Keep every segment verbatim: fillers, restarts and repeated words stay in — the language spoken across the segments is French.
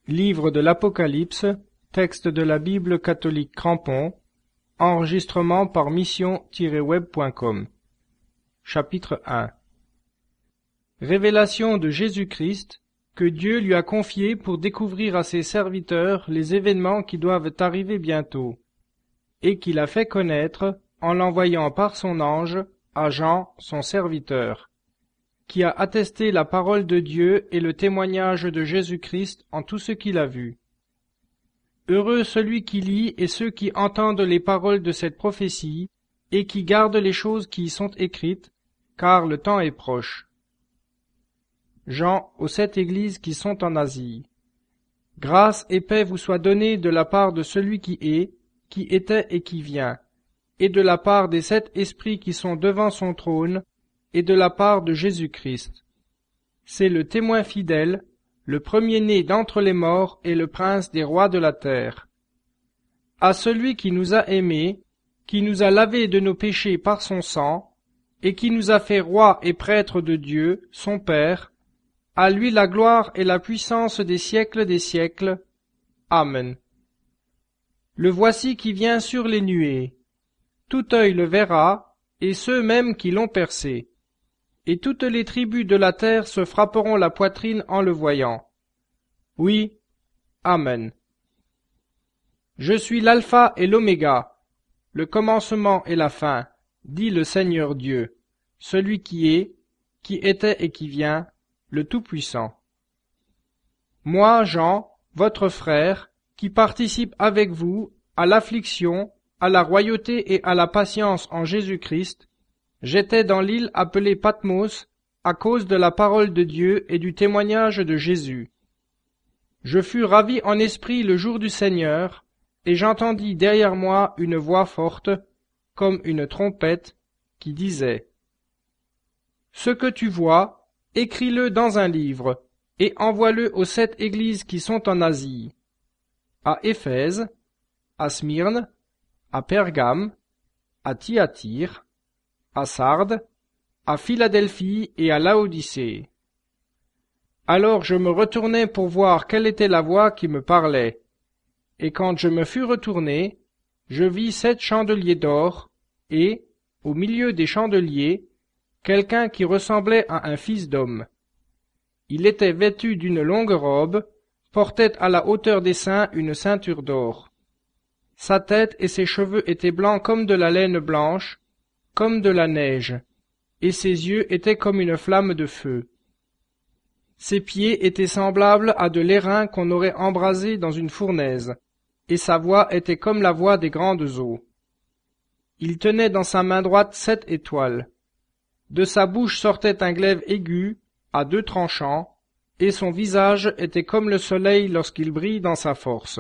Livre de l'Apocalypse, texte de la Bible catholique Crampon, enregistrement par mission tiret web point com. Chapitre un. Révélation de Jésus-Christ, que Dieu lui a confiée pour découvrir à ses serviteurs les événements qui doivent arriver bientôt, et qu'il a fait connaître en l'envoyant par son ange à Jean, son serviteur, qui a attesté la parole de Dieu et le témoignage de Jésus-Christ en tout ce qu'il a vu. Heureux celui qui lit et ceux qui entendent les paroles de cette prophétie et qui gardent les choses qui y sont écrites, car le temps est proche. Jean, aux sept églises qui sont en Asie. Grâce et paix vous soient données de la part de celui qui est, qui était et qui vient, et de la part des sept esprits qui sont devant son trône, et de la part de Jésus-Christ. C'est le témoin fidèle, le premier-né d'entre les morts et le prince des rois de la terre. À celui qui nous a aimés, qui nous a lavés de nos péchés par son sang, et qui nous a fait rois et prêtres de Dieu, son Père, à lui la gloire et la puissance des siècles des siècles. Amen. Le voici qui vient sur les nuées. Tout œil le verra, et ceux mêmes qui l'ont percé. Et toutes les tribus de la terre se frapperont la poitrine en le voyant. Oui, Amen. Je suis l'alpha et l'oméga, le commencement et la fin, dit le Seigneur Dieu, celui qui est, qui était et qui vient, le Tout-Puissant. Moi, Jean, votre frère, qui participe avec vous à l'affliction, à la royauté et à la patience en Jésus-Christ, j'étais dans l'île appelée Patmos à cause de la parole de Dieu et du témoignage de Jésus. Je fus ravi en esprit le jour du Seigneur, et j'entendis derrière moi une voix forte, comme une trompette, qui disait : Ce que tu vois, écris-le dans un livre, et envoie-le aux sept églises qui sont en Asie, à Éphèse, à Smyrne, à Pergame, à Thyatire, à Sardes, à Philadelphie et à Laodicée. Alors je me retournai pour voir quelle était la voix qui me parlait. Et quand je me fus retourné, je vis sept chandeliers d'or, et, au milieu des chandeliers, quelqu'un qui ressemblait à un fils d'homme. Il était vêtu d'une longue robe, portait à la hauteur des seins une ceinture d'or. Sa tête et ses cheveux étaient blancs comme de la laine blanche, comme de la neige, et ses yeux étaient comme une flamme de feu. Ses pieds étaient semblables à de l'airain qu'on aurait embrasé dans une fournaise, et sa voix était comme la voix des grandes eaux. Il tenait dans sa main droite sept étoiles. De sa bouche sortait un glaive aigu, à deux tranchants, et son visage était comme le soleil lorsqu'il brille dans sa force.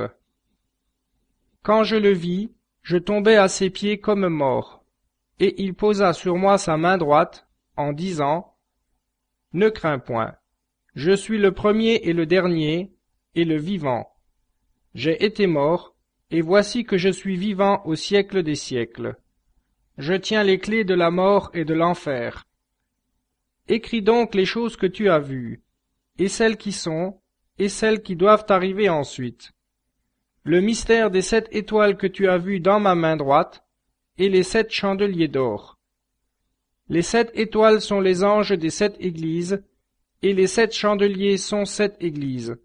Quand je le vis, je tombai à ses pieds comme mort. Et il posa sur moi sa main droite, en disant : Ne crains point, je suis le premier et le dernier, et le vivant. J'ai été mort, et voici que je suis vivant au siècle des siècles. Je tiens les clés de la mort et de l'enfer. Écris donc les choses que tu as vues, et celles qui sont, et celles qui doivent arriver ensuite. Le mystère des sept étoiles que tu as vues dans ma main droite, et les sept chandeliers d'or. Les sept étoiles sont les anges des sept églises, et les sept chandeliers sont sept églises.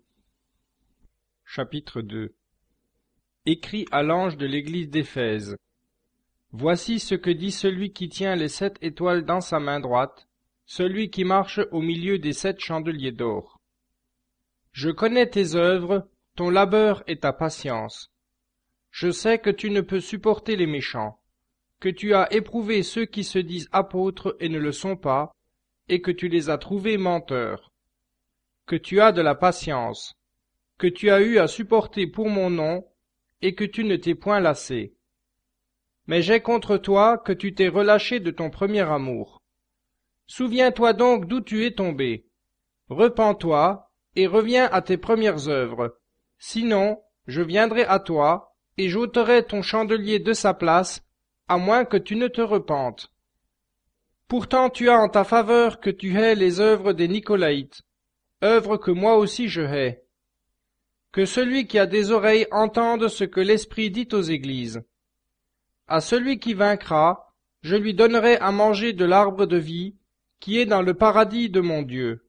Chapitre deux. Écrit à l'ange de l'église d'Éphèse. Voici ce que dit celui qui tient les sept étoiles dans sa main droite, celui qui marche au milieu des sept chandeliers d'or. Je connais tes œuvres, ton labeur et ta patience. Je sais que tu ne peux supporter les méchants, que tu as éprouvé ceux qui se disent apôtres et ne le sont pas, et que tu les as trouvés menteurs, que tu as de la patience, que tu as eu à supporter pour mon nom, et que tu ne t'es point lassé. Mais j'ai contre toi que tu t'es relâché de ton premier amour. Souviens-toi donc d'où tu es tombé. Repens-toi, et reviens à tes premières œuvres. Sinon, je viendrai à toi, et j'ôterai ton chandelier de sa place, à moins que tu ne te repentes. Pourtant tu as en ta faveur que tu hais les œuvres des Nicolaïtes, œuvres que moi aussi je hais. Que celui qui a des oreilles entende ce que l'Esprit dit aux églises. À celui qui vaincra, je lui donnerai à manger de l'arbre de vie, qui est dans le paradis de mon Dieu.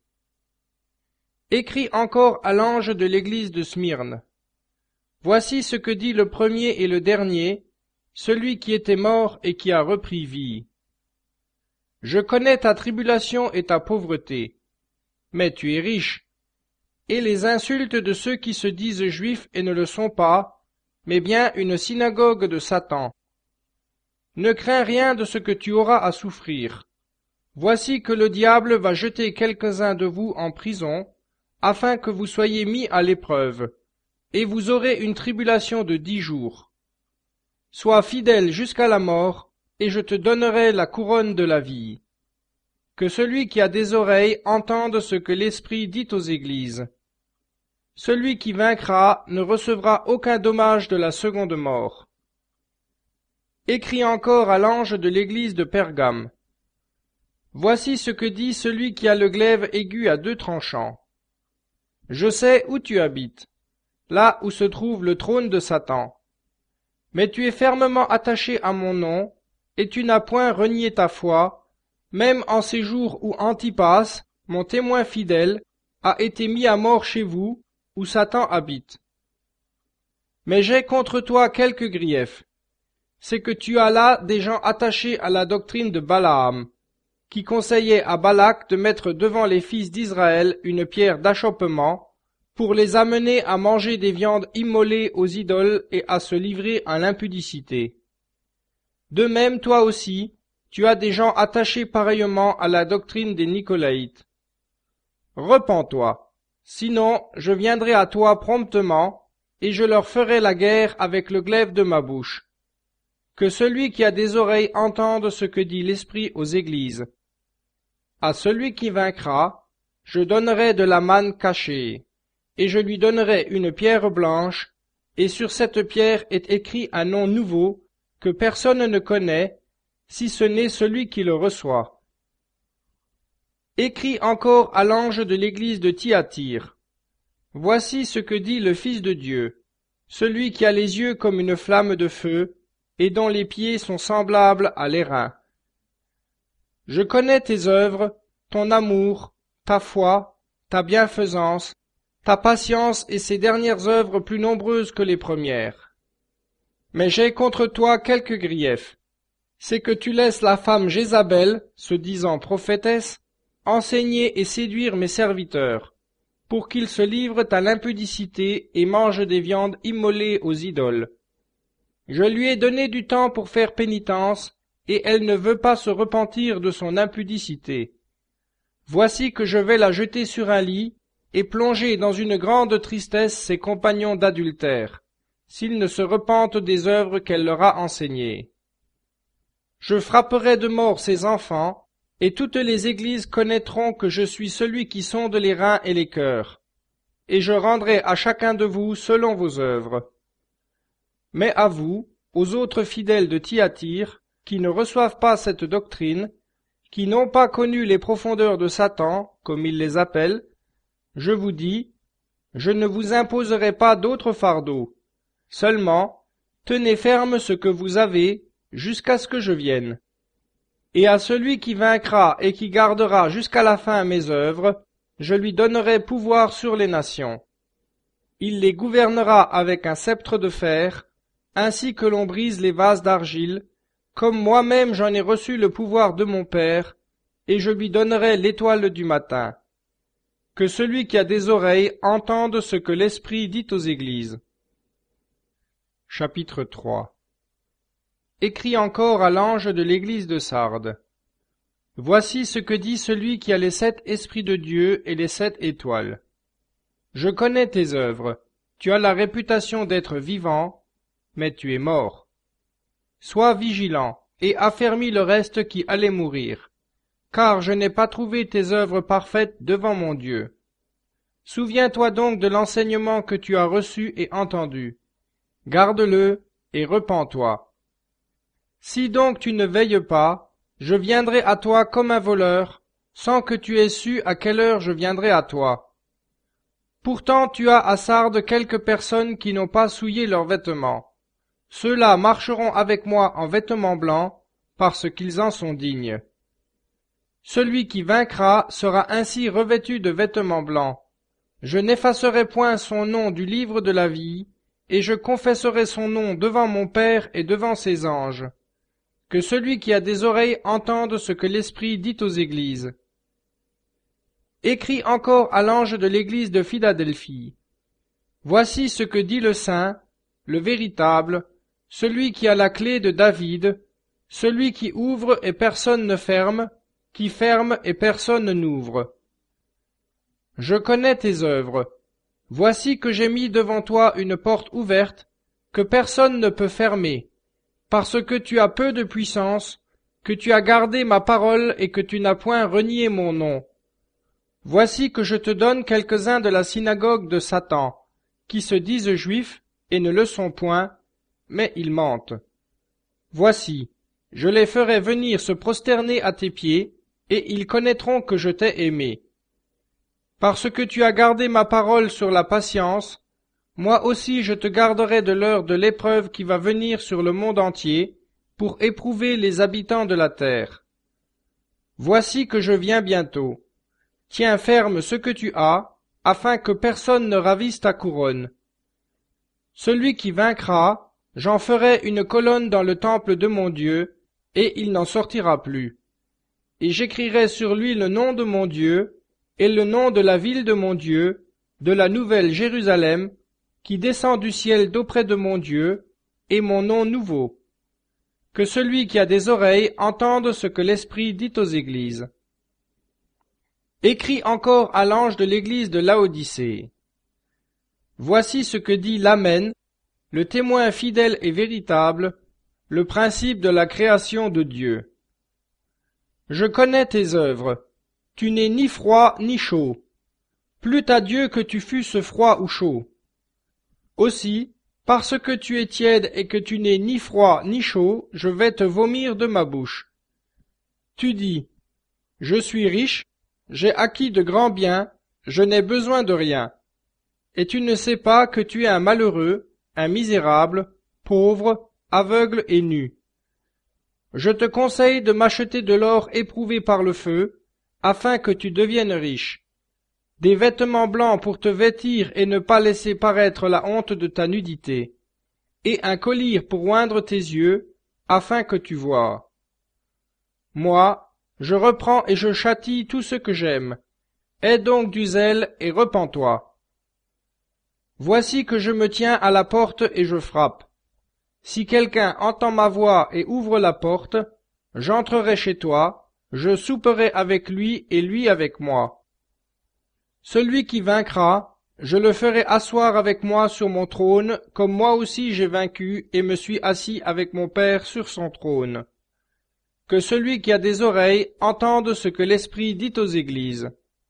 Écris encore à l'ange de l'église de Smyrne. Voici ce que dit le premier et le dernier, celui qui était mort et qui a repris vie. Je connais ta tribulation et ta pauvreté, mais tu es riche, et les insultes de ceux qui se disent juifs et ne le sont pas, mais bien une synagogue de Satan. Ne crains rien de ce que tu auras à souffrir. Voici que le diable va jeter quelques-uns de vous en prison, afin que vous soyez mis à l'épreuve, et vous aurez une tribulation de dix jours. Sois fidèle jusqu'à la mort, et je te donnerai la couronne de la vie. Que celui qui a des oreilles entende ce que l'Esprit dit aux églises. Celui qui vaincra ne recevra aucun dommage de la seconde mort. Écris encore à l'ange de l'église de Pergame. Voici ce que dit celui qui a le glaive aigu à deux tranchants. Je sais où tu habites, là où se trouve le trône de Satan. Mais tu es fermement attaché à mon nom, et tu n'as point renié ta foi, même en ces jours où Antipas, mon témoin fidèle, a été mis à mort chez vous, où Satan habite. Mais j'ai contre toi quelques griefs. C'est que tu as là des gens attachés à la doctrine de Balaam, qui conseillait à Balak de mettre devant les fils d'Israël une pierre d'achoppement, pour les amener à manger des viandes immolées aux idoles et à se livrer à l'impudicité. De même, toi aussi, tu as des gens attachés pareillement à la doctrine des Nicolaïtes. Repens-toi, sinon je viendrai à toi promptement, et je leur ferai la guerre avec le glaive de ma bouche. Que celui qui a des oreilles entende ce que dit l'Esprit aux églises. À celui qui vaincra, je donnerai de la manne cachée, et je lui donnerai une pierre blanche, et sur cette pierre est écrit un nom nouveau, que personne ne connaît, si ce n'est celui qui le reçoit. Écris encore à l'ange de l'église de Thyatire. Voici ce que dit le Fils de Dieu, celui qui a les yeux comme une flamme de feu, et dont les pieds sont semblables à l'airain. Je connais tes œuvres, ton amour, ta foi, ta bienfaisance, ta patience et ces dernières œuvres plus nombreuses que les premières. Mais j'ai contre toi quelques griefs. C'est que tu laisses la femme Jézabel, se disant prophétesse, enseigner et séduire mes serviteurs, pour qu'ils se livrent à l'impudicité et mangent des viandes immolées aux idoles. Je lui ai donné du temps pour faire pénitence, et elle ne veut pas se repentir de son impudicité. Voici que je vais la jeter sur un lit, et plonger dans une grande tristesse ses compagnons d'adultère, s'ils ne se repentent des œuvres qu'elle leur a enseignées. Je frapperai de mort ses enfants, et toutes les églises connaîtront que je suis celui qui sonde les reins et les cœurs, et je rendrai à chacun de vous selon vos œuvres. Mais à vous, aux autres fidèles de Thyatire, qui ne reçoivent pas cette doctrine, qui n'ont pas connu les profondeurs de Satan, comme il les appelle, je vous dis, je ne vous imposerai pas d'autre fardeau. Seulement, tenez ferme ce que vous avez, jusqu'à ce que je vienne. Et à celui qui vaincra et qui gardera jusqu'à la fin mes œuvres, je lui donnerai pouvoir sur les nations. Il les gouvernera avec un sceptre de fer, ainsi que l'on brise les vases d'argile, comme moi-même j'en ai reçu le pouvoir de mon Père, et je lui donnerai l'étoile du matin. Que celui qui a des oreilles entende ce que l'Esprit dit aux églises. Chapitre trois. Écris encore à l'ange de l'église de Sardes. Voici ce que dit celui qui a les sept esprits de Dieu et les sept étoiles. Je connais tes œuvres, tu as la réputation d'être vivant, mais tu es mort. Sois vigilant, et affermis le reste qui allait mourir, car je n'ai pas trouvé tes œuvres parfaites devant mon Dieu. Souviens-toi donc de l'enseignement que tu as reçu et entendu. Garde-le, et repens-toi. Si donc tu ne veilles pas, je viendrai à toi comme un voleur, sans que tu aies su à quelle heure je viendrai à toi. Pourtant tu as à Sardes quelques personnes qui n'ont pas souillé leurs vêtements. Ceux-là marcheront avec moi en vêtements blancs, parce qu'ils en sont dignes. Celui qui vaincra sera ainsi revêtu de vêtements blancs. Je n'effacerai point son nom du livre de la vie, et je confesserai son nom devant mon Père et devant ses anges. Que celui qui a des oreilles entende ce que l'Esprit dit aux églises. Écris encore à l'ange de l'église de Philadelphie. Voici ce que dit le Saint, le véritable, celui qui a la clé de David, celui qui ouvre et personne ne ferme, qui ferme et personne n'ouvre. Je connais tes œuvres. Voici que j'ai mis devant toi une porte ouverte, que personne ne peut fermer, parce que tu as peu de puissance, que tu as gardé ma parole et que tu n'as point renié mon nom. Voici que je te donne quelques-uns de la synagogue de Satan, qui se disent juifs et ne le sont point, mais ils mentent. Voici, je les ferai venir se prosterner à tes pieds, et ils connaîtront que je t'ai aimé. Parce que tu as gardé ma parole sur la patience, moi aussi je te garderai de l'heure de l'épreuve qui va venir sur le monde entier, pour éprouver les habitants de la terre. Voici que je viens bientôt. Tiens ferme ce que tu as, afin que personne ne ravisse ta couronne. Celui qui vaincra, j'en ferai une colonne dans le temple de mon Dieu, et il n'en sortira plus. Et j'écrirai sur lui le nom de mon Dieu, et le nom de la ville de mon Dieu, de la nouvelle Jérusalem, qui descend du ciel d'auprès de mon Dieu, et mon nom nouveau. Que celui qui a des oreilles entende ce que l'Esprit dit aux églises. Écris encore à l'ange de l'église de Laodicée. Voici ce que dit l'Amen, le témoin fidèle et véritable, le principe de la création de Dieu. Je connais tes œuvres. Tu n'es ni froid ni chaud. Plût à Dieu que tu fusses froid ou chaud. Aussi, parce que tu es tiède et que tu n'es ni froid ni chaud, je vais te vomir de ma bouche. Tu dis, je suis riche, j'ai acquis de grands biens, je n'ai besoin de rien. Et tu ne sais pas que tu es un malheureux, un misérable, pauvre, aveugle et nu. Je te conseille de m'acheter de l'or éprouvé par le feu, afin que tu deviennes riche, des vêtements blancs pour te vêtir et ne pas laisser paraître la honte de ta nudité, et un collier pour oindre tes yeux, afin que tu voies. Moi, je reprends et je châtie tout ce que j'aime. Aie donc du zèle et repens-toi. Voici que je me tiens à la porte et je frappe. Si quelqu'un entend ma voix et ouvre la porte, j'entrerai chez toi, je souperai avec lui et lui avec moi. Celui qui vaincra, je le ferai asseoir avec moi sur mon trône, comme moi aussi j'ai vaincu et me suis assis avec mon Père sur son trône. Que celui qui a des oreilles entende ce que l'Esprit dit aux églises.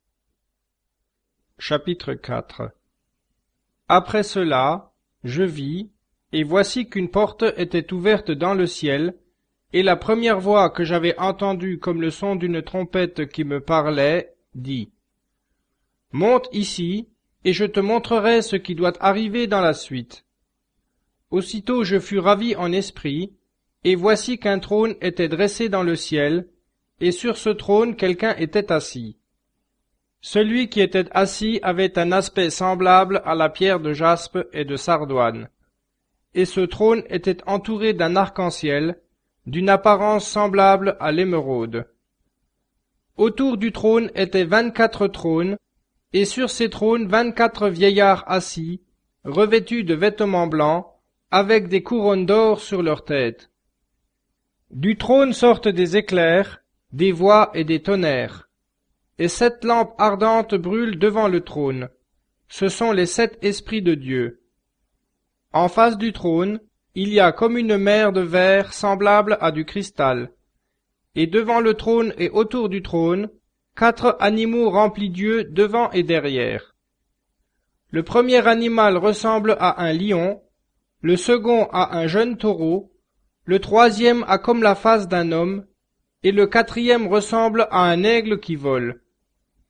Chapitre quatre. Après cela, je vis, et voici qu'une porte était ouverte dans le ciel, et la première voix que j'avais entendue comme le son d'une trompette qui me parlait, dit « Monte ici, et je te montrerai ce qui doit arriver dans la suite. » Aussitôt je fus ravi en esprit, et voici qu'un trône était dressé dans le ciel, et sur ce trône quelqu'un était assis. Celui qui était assis avait un aspect semblable à la pierre de jaspe et de sardoine. Et ce trône était entouré d'un arc-en-ciel, d'une apparence semblable à l'émeraude. Autour du trône étaient vingt-quatre trônes, et sur ces trônes vingt-quatre vieillards assis, revêtus de vêtements blancs, avec des couronnes d'or sur leurs têtes. Du trône sortent des éclairs, des voix et des tonnerres. Et sept lampes ardentes brûlent devant le trône. Ce sont les sept esprits de Dieu. En face du trône, il y a comme une mer de verre semblable à du cristal. Et devant le trône et autour du trône, quatre animaux remplis d'yeux devant et derrière. Le premier animal ressemble à un lion, le second à un jeune taureau, le troisième a comme la face d'un homme, et le quatrième ressemble à un aigle qui vole.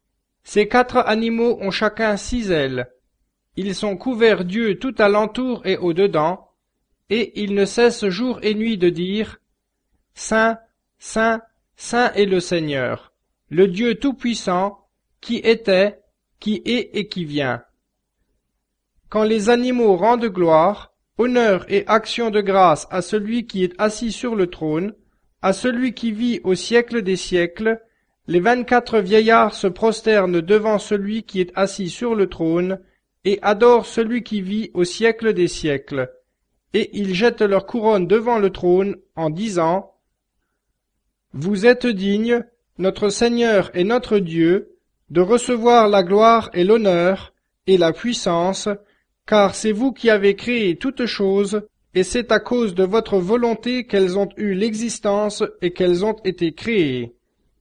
Ces quatre animaux ont chacun six ailes. Ils sont couverts d'yeux tout alentour et au-dedans, et ils ne cessent jour et nuit de dire « Saint, Saint, Saint est le Seigneur, le Dieu Tout-Puissant, qui était, qui est et qui vient. » Quand les animaux rendent gloire, honneur et action de grâce à celui qui est assis sur le trône, à celui qui vit au siècle des siècles, les vingt-quatre vieillards se prosternent devant celui qui est assis sur le trône et adorent celui qui vit au siècle des siècles. Et ils jettent leur couronne devant le trône en disant « Vous êtes dignes, notre Seigneur et notre Dieu, de recevoir la gloire et l'honneur et la puissance, car c'est vous qui avez créé toutes choses, et c'est à cause de votre volonté qu'elles ont eu l'existence et qu'elles ont été créées. »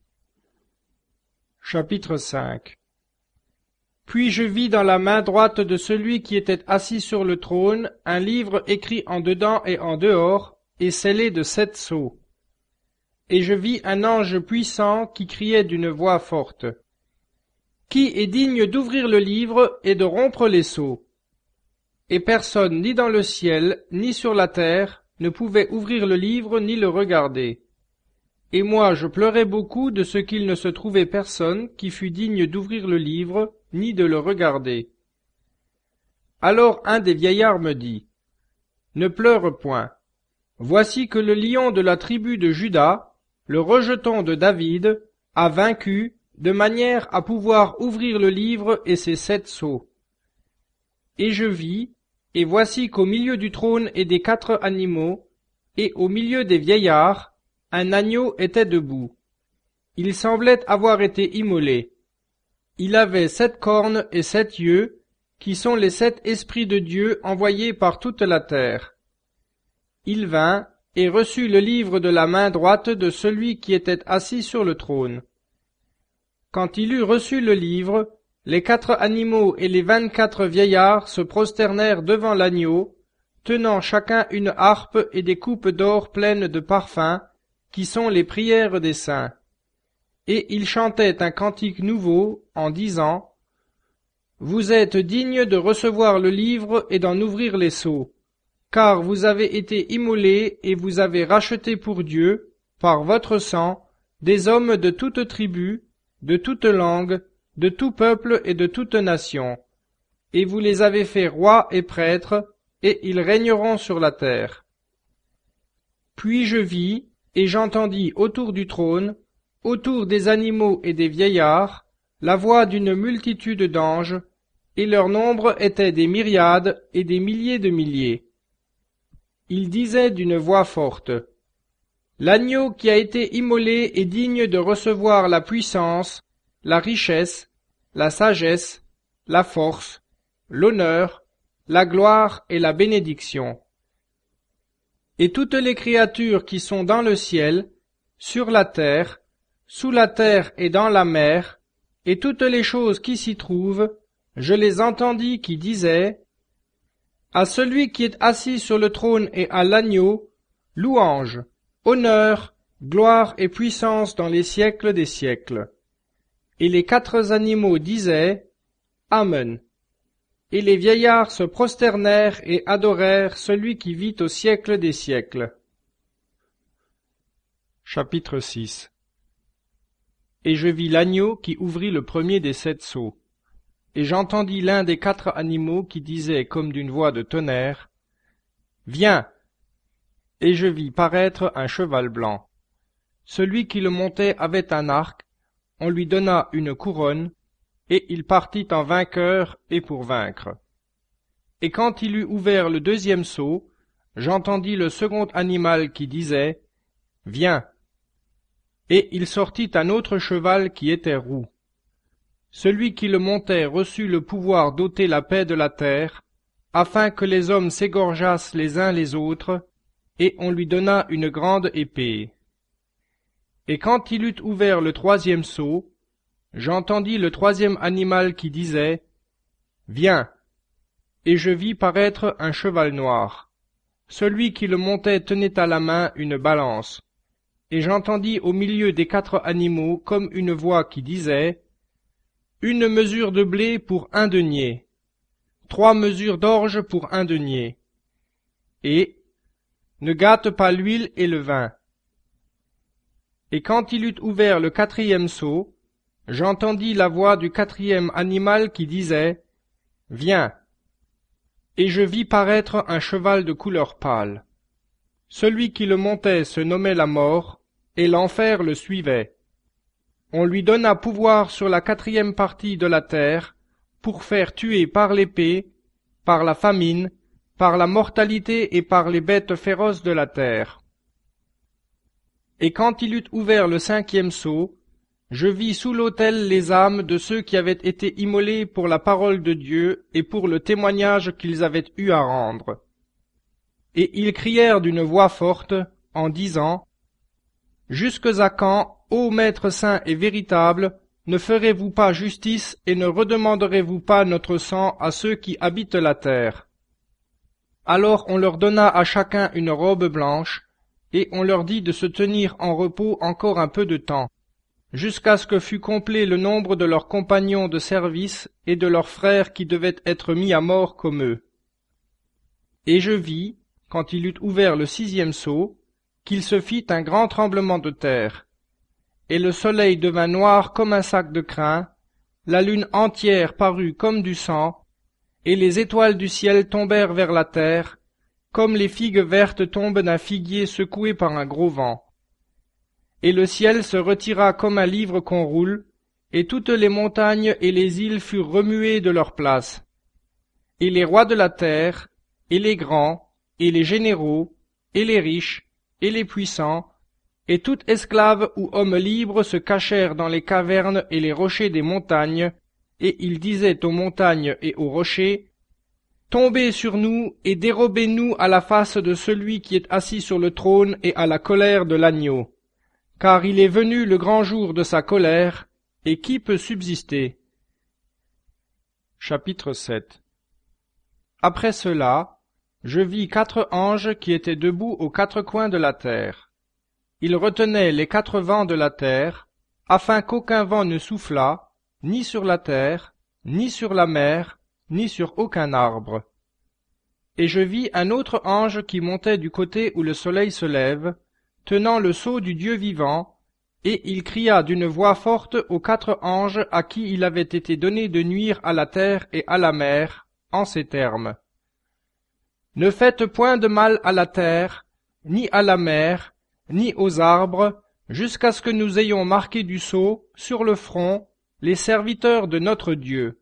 Chapitre cinq. Puis je vis dans la main droite de celui qui était assis sur le trône un livre écrit en dedans et en dehors, et scellé de sept sceaux. Et je vis un ange puissant qui criait d'une voix forte. Qui est digne d'ouvrir le livre et de rompre les sceaux? Et personne, ni dans le ciel, ni sur la terre, ne pouvait ouvrir le livre ni le regarder. Et moi je pleurais beaucoup de ce qu'il ne se trouvait personne qui fût digne d'ouvrir le livre, ni de le regarder. Alors un des vieillards me dit, « Ne pleure point. Voici que le lion de la tribu de Juda, le rejeton de David, a vaincu, de manière à pouvoir ouvrir le livre et ses sept sceaux. » Et je vis, et voici qu'au milieu du trône et des quatre animaux, et au milieu des vieillards, un agneau était debout. Il semblait avoir été immolé. Il avait sept cornes et sept yeux, qui sont les sept esprits de Dieu envoyés par toute la terre. Il vint et reçut le livre de la main droite de celui qui était assis sur le trône. Quand il eut reçu le livre, les quatre animaux et les vingt-quatre vieillards se prosternèrent devant l'agneau, tenant chacun une harpe et des coupes d'or pleines de parfums, qui sont les prières des saints. Et ils chantaient un cantique nouveau, en disant « Vous êtes dignes de recevoir le livre et d'en ouvrir les sceaux, car vous avez été immolés et vous avez racheté pour Dieu, par votre sang, des hommes de toute tribu, de toute langue, de tout peuple et de toute nation, et vous les avez faits rois et prêtres, et ils régneront sur la terre. » Puis je vis, et j'entendis autour du trône, autour des animaux et des vieillards, la voix d'une multitude d'anges, et leur nombre était des myriades et des milliers de milliers. Ils disaient d'une voix forte, « L'agneau qui a été immolé est digne de recevoir la puissance, la richesse, la sagesse, la force, l'honneur, la gloire et la bénédiction. » Et toutes les créatures qui sont dans le ciel, sur la terre, sous la terre et dans la mer, et toutes les choses qui s'y trouvent, je les entendis qui disaient « À celui qui est assis sur le trône et à l'agneau, louange, honneur, gloire et puissance dans les siècles des siècles. » Et les quatre animaux disaient « Amen. » Et les vieillards se prosternèrent et adorèrent celui qui vit au siècle des siècles. Chapitre six. Et je vis l'agneau qui ouvrit le premier des sept sceaux. Et j'entendis l'un des quatre animaux qui disait comme d'une voix de tonnerre, « Viens !» Et je vis paraître un cheval blanc. Celui qui le montait avait un arc, on lui donna une couronne, et il partit en vainqueur et pour vaincre. Et quand il eut ouvert le deuxième sceau, j'entendis le second animal qui disait, « Viens !» Et il sortit un autre cheval qui était roux. Celui qui le montait reçut le pouvoir d'ôter la paix de la terre, afin que les hommes s'égorgeassent les uns les autres, et on lui donna une grande épée. Et quand il eut ouvert le troisième sceau, j'entendis le troisième animal qui disait, « Viens !» Et je vis paraître un cheval noir. Celui qui le montait tenait à la main une balance. Et j'entendis au milieu des quatre animaux comme une voix qui disait, « une mesure de blé pour un denier, trois mesures d'orge pour un denier, et ne gâte pas l'huile et le vin. Et quand il eut ouvert le quatrième seau, j'entendis la voix du quatrième animal qui disait, « Viens !» Et je vis paraître un cheval de couleur pâle. Celui qui le montait se nommait la mort, et l'enfer le suivait. On lui donna pouvoir sur la quatrième partie de la terre, pour faire tuer par l'épée, par la famine, par la mortalité et par les bêtes féroces de la terre. Et quand il eut ouvert le cinquième seau, je vis sous l'autel les âmes de ceux qui avaient été immolés pour la parole de Dieu et pour le témoignage qu'ils avaient eu à rendre. Et ils crièrent d'une voix forte, en disant, « Jusques à quand, ô Maître saint et véritable, ne ferez-vous pas justice et ne redemanderez-vous pas notre sang à ceux qui habitent la terre ?» Alors on leur donna à chacun une robe blanche, et on leur dit de se tenir en repos encore un peu de temps, jusqu'à ce que fût complet le nombre de leurs compagnons de service et de leurs frères qui devaient être mis à mort comme eux. Et je vis, quand il eut ouvert le sixième seau, qu'il se fit un grand tremblement de terre, et le soleil devint noir comme un sac de crin, la lune entière parut comme du sang, et les étoiles du ciel tombèrent vers la terre, comme les figues vertes tombent d'un figuier secoué par un gros vent. Et le ciel se retira comme un livre qu'on roule, et toutes les montagnes et les îles furent remuées de leur place. Et les rois de la terre, et les grands, et les généraux, et les riches, et les puissants, et tout esclave ou homme libre se cachèrent dans les cavernes et les rochers des montagnes, et ils disaient aux montagnes et aux rochers, « Tombez sur nous et dérobez-nous à la face de celui qui est assis sur le trône et à la colère de l'agneau. Car il est venu le grand jour de sa colère, et qui peut subsister ?» Chapitre sept. Après cela, je vis quatre anges qui étaient debout aux quatre coins de la terre. Ils retenaient les quatre vents de la terre, afin qu'aucun vent ne soufflât, ni sur la terre, ni sur la mer, ni sur aucun arbre. Et je vis un autre ange qui montait du côté où le soleil se lève, tenant le sceau du Dieu vivant, et il cria d'une voix forte aux quatre anges à qui il avait été donné de nuire à la terre et à la mer, en ces termes. Ne faites point de mal à la terre, ni à la mer, ni aux arbres, jusqu'à ce que nous ayons marqué du sceau, sur le front, les serviteurs de notre Dieu.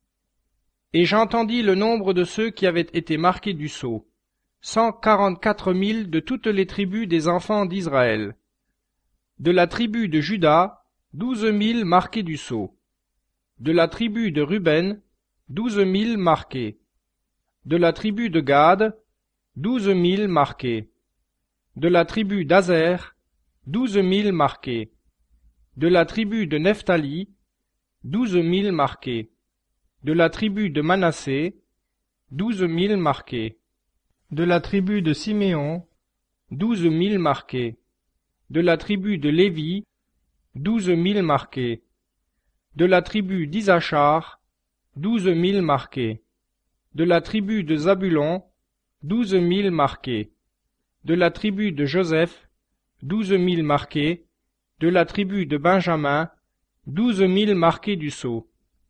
Et j'entendis le nombre de ceux qui avaient été marqués du sceau, cent quarante-quatre mille de toutes les tribus des enfants d'Israël. De la tribu de Juda, douze mille marqués du sceau. De la tribu de Ruben, douze mille marqués. De la tribu de Gad, douze mille marqués. De la tribu d'Azer, douze mille marqués. De la tribu de Nephtali, douze mille marqués. De la tribu de Manassé, douze mille marqués. De la tribu de Siméon, douze mille marqués. De la tribu de Lévi, douze mille marqués. De la tribu d'Isachar, douze mille marqués. De la tribu de Zabulon, douze mille marqués. De la tribu de Joseph, douze mille marqués. De la tribu de Benjamin, douze mille marqués du sceau.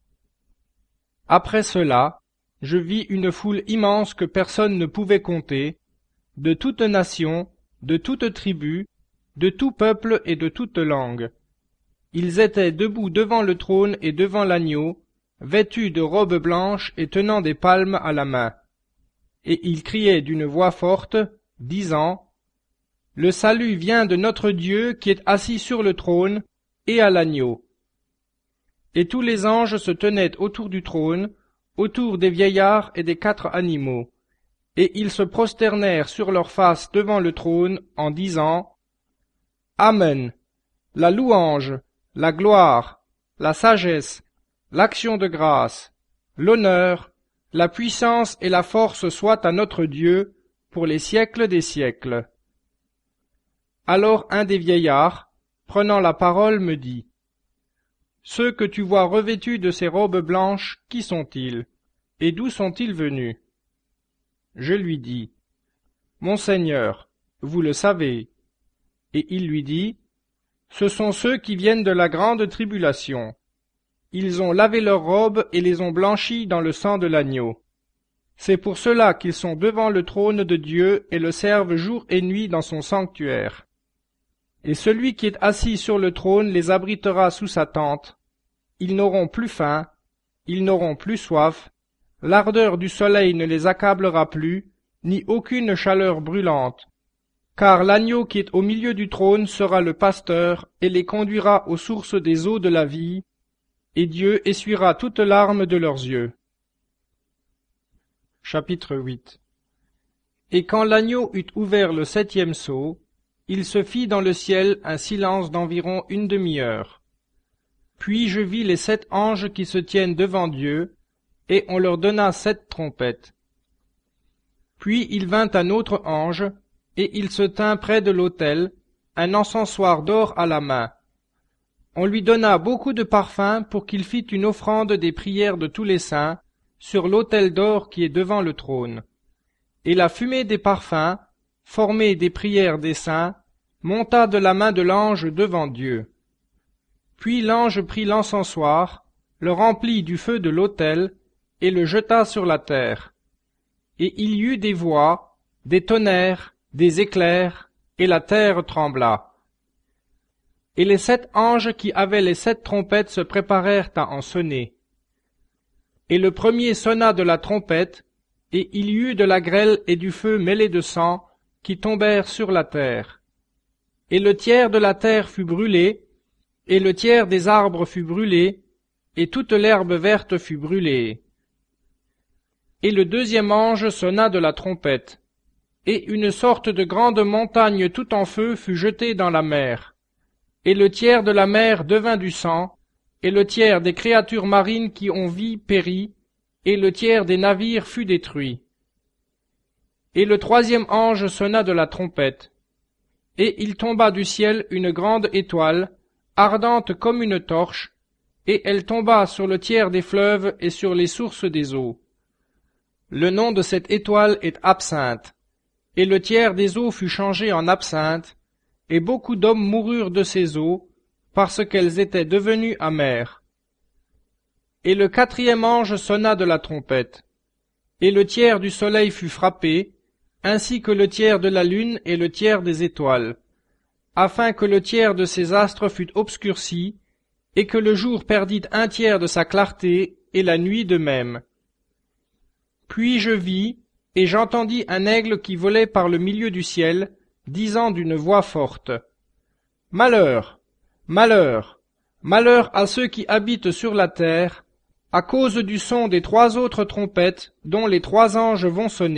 Après cela, je vis une foule immense que personne ne pouvait compter, de toute nation, de toute tribu, de tout peuple et de toute langue. Ils étaient debout devant le trône et devant l'agneau, vêtus de robes blanches et tenant des palmes à la main. Et ils criaient d'une voix forte, disant, « Le salut vient de notre Dieu qui est assis sur le trône et à l'agneau. » Et tous les anges se tenaient autour du trône, autour des vieillards et des quatre animaux, et ils se prosternèrent sur leurs faces devant le trône en disant, « Amen. La louange, la gloire, la sagesse, l'action de grâce, l'honneur, la puissance et la force soient à notre Dieu pour les siècles des siècles. » Alors un des vieillards, prenant la parole, me dit, « ceux que tu vois revêtus de ces robes blanches, qui sont-ils? Et d'où sont-ils venus? Je lui dis, Mon Seigneur, vous le savez. Et il lui dit, Ce sont ceux qui viennent de la grande tribulation. Ils ont lavé leurs robes et les ont blanchies dans le sang de l'agneau. C'est pour cela qu'ils sont devant le trône de Dieu et le servent jour et nuit dans son sanctuaire. Et celui qui est assis sur le trône les abritera sous sa tente. Ils n'auront plus faim, ils n'auront plus soif, l'ardeur du soleil ne les accablera plus, ni aucune chaleur brûlante. Car l'agneau qui est au milieu du trône sera le pasteur et les conduira aux sources des eaux de la vie, et Dieu essuiera toute larme de leurs yeux. Chapitre huit. Et quand l'agneau eut ouvert le septième sceau, il se fit dans le ciel un silence d'environ une demi-heure. Puis je vis les sept anges qui se tiennent devant Dieu, et on leur donna sept trompettes. Puis il vint un autre ange, et il se tint près de l'autel, un encensoir d'or à la main. On lui donna beaucoup de parfums pour qu'il fît une offrande des prières de tous les saints sur l'autel d'or qui est devant le trône. Et la fumée des parfums, formée des prières des saints, monta de la main de l'ange devant Dieu. Puis l'ange prit l'encensoir, le remplit du feu de l'autel, et le jeta sur la terre. Et il y eut des voix, des tonnerres, des éclairs, et la terre trembla. Et les sept anges qui avaient les sept trompettes se préparèrent à en sonner. Et le premier sonna de la trompette, et il y eut de la grêle et du feu mêlés de sang, qui tombèrent sur la terre. Et le tiers de la terre fut brûlé, et le tiers des arbres fut brûlé, et toute l'herbe verte fut brûlée. Et le deuxième ange sonna de la trompette, et une sorte de grande montagne tout en feu fut jetée dans la mer. Et le tiers de la mer devint du sang, et le tiers des créatures marines qui ont vie périt, et le tiers des navires fut détruit. Et le troisième ange sonna de la trompette, et il tomba du ciel une grande étoile, ardente comme une torche, et elle tomba sur le tiers des fleuves et sur les sources des eaux. Le nom de cette étoile est Absinthe, et le tiers des eaux fut changé en absinthe, et beaucoup d'hommes moururent de ces eaux, parce qu'elles étaient devenues amères. Et le quatrième ange sonna de la trompette, et le tiers du soleil fut frappé, ainsi que le tiers de la lune et le tiers des étoiles, afin que le tiers de ses astres fût obscurci, et que le jour perdît un tiers de sa clarté, et la nuit de même. Puis je vis, et j'entendis un aigle qui volait par le milieu du ciel, disant d'une voix forte, « Malheur, malheur, malheur à ceux qui habitent sur la terre, à cause du son des trois autres trompettes dont les trois anges vont sonner. »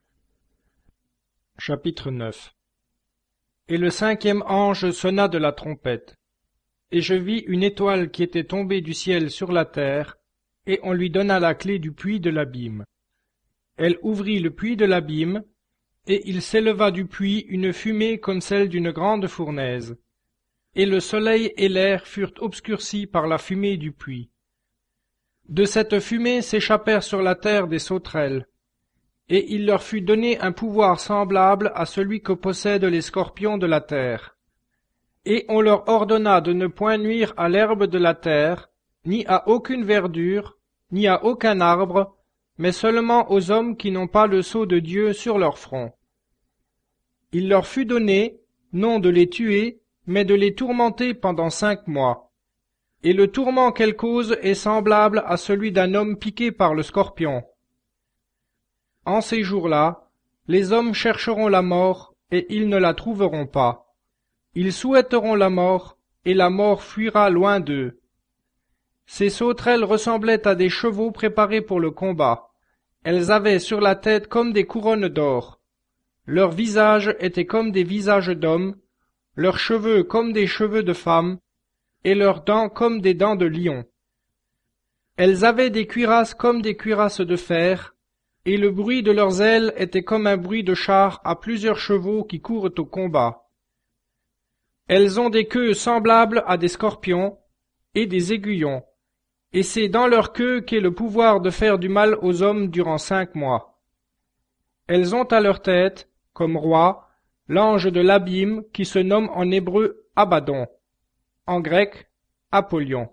Chapitre neuf. Et le cinquième ange sonna de la trompette, et je vis une étoile qui était tombée du ciel sur la terre, et on lui donna la clé du puits de l'abîme. Elle ouvrit le puits de l'abîme, et il s'éleva du puits une fumée comme celle d'une grande fournaise. Et le soleil et l'air furent obscurcis par la fumée du puits. De cette fumée s'échappèrent sur la terre des sauterelles, et il leur fut donné un pouvoir semblable à celui que possèdent les scorpions de la terre. Et on leur ordonna de ne point nuire à l'herbe de la terre, ni à aucune verdure, ni à aucun arbre, mais seulement aux hommes qui n'ont pas le sceau de Dieu sur leur front. Il leur fut donné, non de les tuer, mais de les tourmenter pendant cinq mois. Et le tourment qu'elle cause est semblable à celui d'un homme piqué par le scorpion. En ces jours-là, les hommes chercheront la mort, et ils ne la trouveront pas. Ils souhaiteront la mort, et la mort fuira loin d'eux. Ces sauterelles ressemblaient à des chevaux préparés pour le combat. Elles avaient sur la tête comme des couronnes d'or. Leurs visages étaient comme des visages d'hommes, leurs cheveux comme des cheveux de femmes, et leurs dents comme des dents de lion. Elles avaient des cuirasses comme des cuirasses de fer, et le bruit de leurs ailes était comme un bruit de chars à plusieurs chevaux qui courent au combat. Elles ont des queues semblables à des scorpions, et des aiguillons, et c'est dans leur queue qu'est le pouvoir de faire du mal aux hommes durant cinq mois. Elles ont à leur tête, comme roi, l'ange de l'abîme qui se nomme en hébreu Abaddon, en grec Apollyon.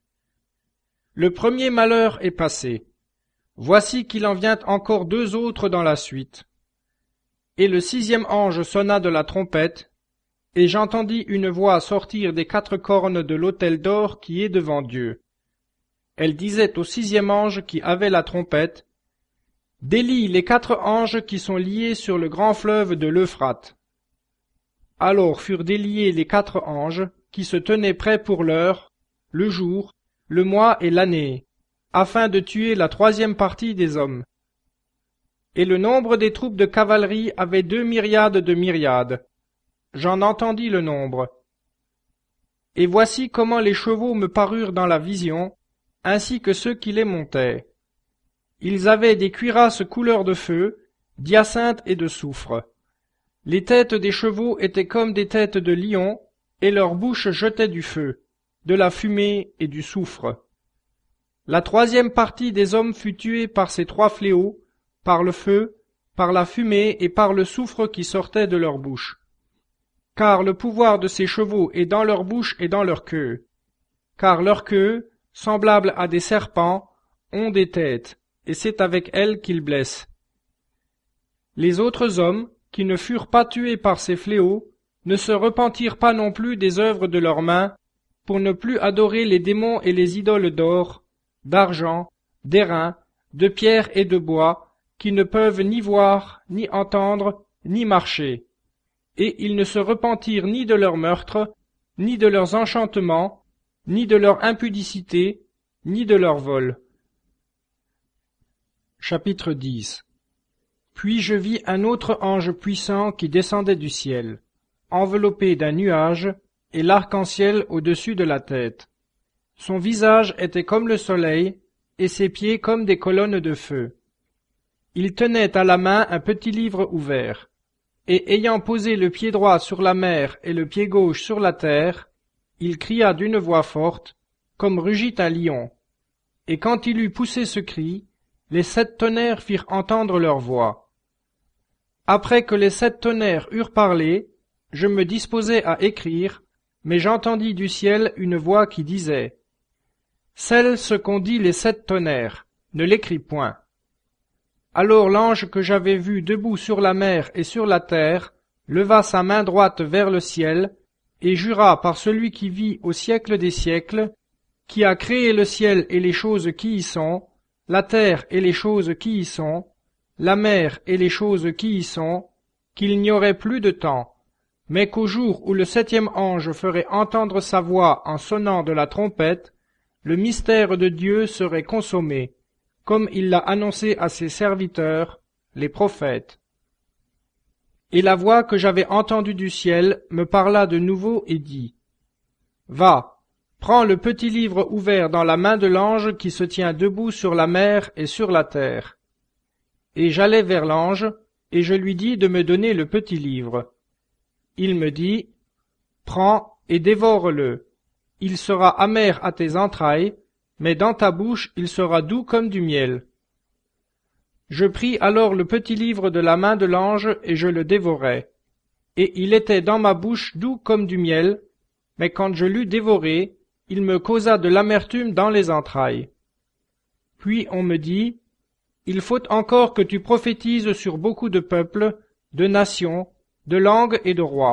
Le premier malheur est passé. Voici qu'il en vient encore deux autres dans la suite. Et le sixième ange sonna de la trompette, et j'entendis une voix sortir des quatre cornes de l'autel d'or qui est devant Dieu. Elle disait au sixième ange qui avait la trompette, « Délie les quatre anges qui sont liés sur le grand fleuve de l'Euphrate. » Alors furent déliés les quatre anges qui se tenaient prêts pour l'heure, le jour, le mois et l'année, afin de tuer la troisième partie des hommes. Et le nombre des troupes de cavalerie avait deux myriades de myriades. J'en entendis le nombre. Et voici comment les chevaux me parurent dans la vision, ainsi que ceux qui les montaient. Ils avaient des cuirasses couleur de feu, d'hyacinthe et de soufre. Les têtes des chevaux étaient comme des têtes de lions, et leurs bouches jetaient du feu, de la fumée et du soufre. La troisième partie des hommes fut tuée par ces trois fléaux, par le feu, par la fumée et par le soufre qui sortait de leur bouche. Car le pouvoir de ces chevaux est dans leur bouche et dans leur queue. Car leur queue, semblable à des serpents, ont des têtes, et c'est avec elles qu'ils blessent. Les autres hommes, qui ne furent pas tués par ces fléaux, ne se repentirent pas non plus des œuvres de leurs mains, pour ne plus adorer les démons et les idoles d'or, d'argent, d'airain, de pierre et de bois, qui ne peuvent ni voir, ni entendre, ni marcher. Et ils ne se repentirent ni de leurs meurtres, ni de leurs enchantements, ni de leur impudicité, ni de leur vol. Chapitre dix. Puis je vis un autre ange puissant qui descendait du ciel, enveloppé d'un nuage, et l'arc-en-ciel au-dessus de la tête. Son visage était comme le soleil, et ses pieds comme des colonnes de feu. Il tenait à la main un petit livre ouvert, et ayant posé le pied droit sur la mer et le pied gauche sur la terre, il cria d'une voix forte, comme rugit un lion. Et quand il eut poussé ce cri, les sept tonnerres firent entendre leur voix. Après que les sept tonnerres eurent parlé, je me disposai à écrire, mais j'entendis du ciel une voix qui disait « Scelle ce qu'ont dit les sept tonnerres, ne l'écris point. » Alors l'ange que j'avais vu debout sur la mer et sur la terre leva sa main droite vers le ciel et jura par celui qui vit au siècle des siècles, qui a créé le ciel et les choses qui y sont, la terre et les choses qui y sont, la mer et les choses qui y sont, qu'il n'y aurait plus de temps, mais qu'au jour où le septième ange ferait entendre sa voix en sonnant de la trompette, le mystère de Dieu serait consommé, comme il l'a annoncé à ses serviteurs, les prophètes. Et la voix que j'avais entendue du ciel me parla de nouveau et dit « Va, prends le petit livre ouvert dans la main de l'ange qui se tient debout sur la mer et sur la terre. » Et j'allai vers l'ange, et je lui dis de me donner le petit livre. Il me dit « Prends et dévore-le. Il sera amer à tes entrailles, mais dans ta bouche il sera doux comme du miel. » Je pris alors le petit livre de la main de l'ange et je le dévorai. Et il était dans ma bouche doux comme du miel, mais quand je l'eus dévoré, il me causa de l'amertume dans les entrailles. Puis on me dit « Il faut encore que tu prophétises sur beaucoup de peuples, de nations, de langues et de rois. »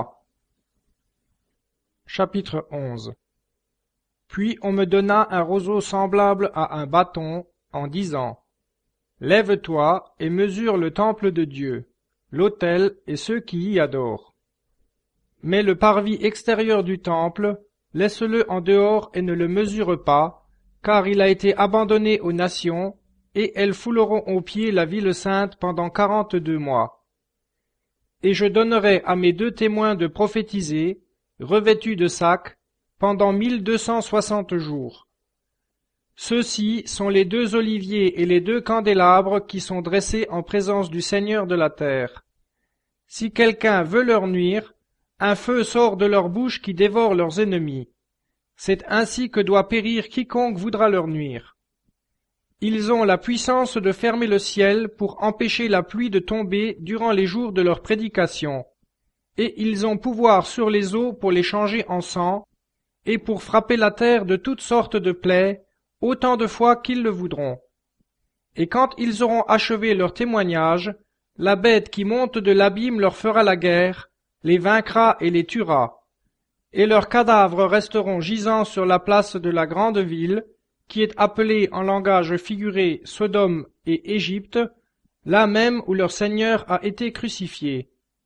Chapitre onze. Puis on me donna un roseau semblable à un bâton, en disant « Lève-toi et mesure le temple de Dieu, l'autel et ceux qui y adorent. Mais le parvis extérieur du temple, laisse-le en dehors et ne le mesure pas, car il a été abandonné aux nations, et elles fouleront aux pieds la ville sainte pendant quarante-deux mois. Et je donnerai à mes deux témoins de prophétiser, revêtus de sacs, pendant mille deux cent soixante jours. Ceux-ci sont les deux oliviers et les deux candélabres qui sont dressés en présence du Seigneur de la terre. Si quelqu'un veut leur nuire, un feu sort de leur bouche qui dévore leurs ennemis. c'est ainsi que doit périr quiconque voudra leur nuire. Ils ont la puissance de fermer le ciel pour empêcher la pluie de tomber durant les jours de leur prédication, et ils ont pouvoir sur les eaux pour les changer en sang, et pour frapper la terre de toutes sortes de plaies, autant de fois qu'ils le voudront. Et quand ils auront achevé leur témoignage, la bête qui monte de l'abîme leur fera la guerre, les vaincra et les tuera. Et leurs cadavres resteront gisant sur la place de la grande ville, qui est appelée en langage figuré Sodome et Égypte, là même où leur Seigneur a été crucifié.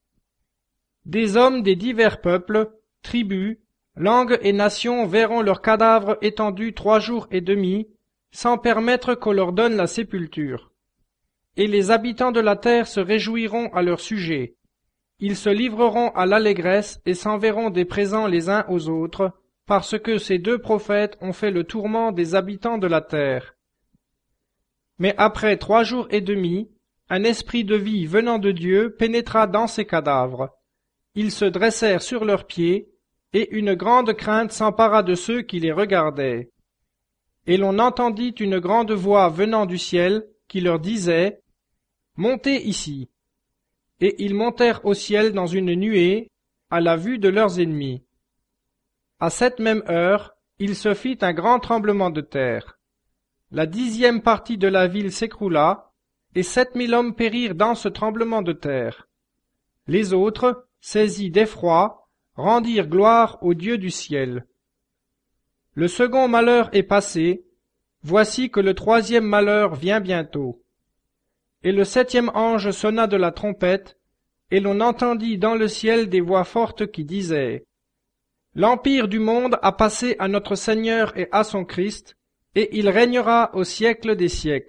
Des hommes des divers peuples, tribus, langues et nations verront leurs cadavres étendus trois jours et demi, sans permettre qu'on leur donne la sépulture. Et les habitants de la terre se réjouiront à leur sujet. Ils se livreront à l'allégresse et s'enverront des présents les uns aux autres, parce que ces deux prophètes ont fait le tourment des habitants de la terre. Mais après trois jours et demi, un esprit de vie venant de Dieu pénétra dans ces cadavres. Ils se dressèrent sur leurs pieds, et une grande crainte s'empara de ceux qui les regardaient. Et l'on entendit une grande voix venant du ciel, qui leur disait « Montez ici !» Et ils montèrent au ciel dans une nuée, à la vue de leurs ennemis. À cette même heure, il se fit un grand tremblement de terre. La dixième partie de la ville s'écroula, et sept mille hommes périrent dans ce tremblement de terre. Les autres, saisis d'effroi, rendirent gloire au Dieu du ciel. Le second malheur est passé, voici que le troisième malheur vient bientôt. Et le septième ange sonna de la trompette, et l'on entendit dans le ciel des voix fortes qui disaient « L'empire du monde a passé à notre Seigneur et à son Christ, et il régnera au siècle des siècles. »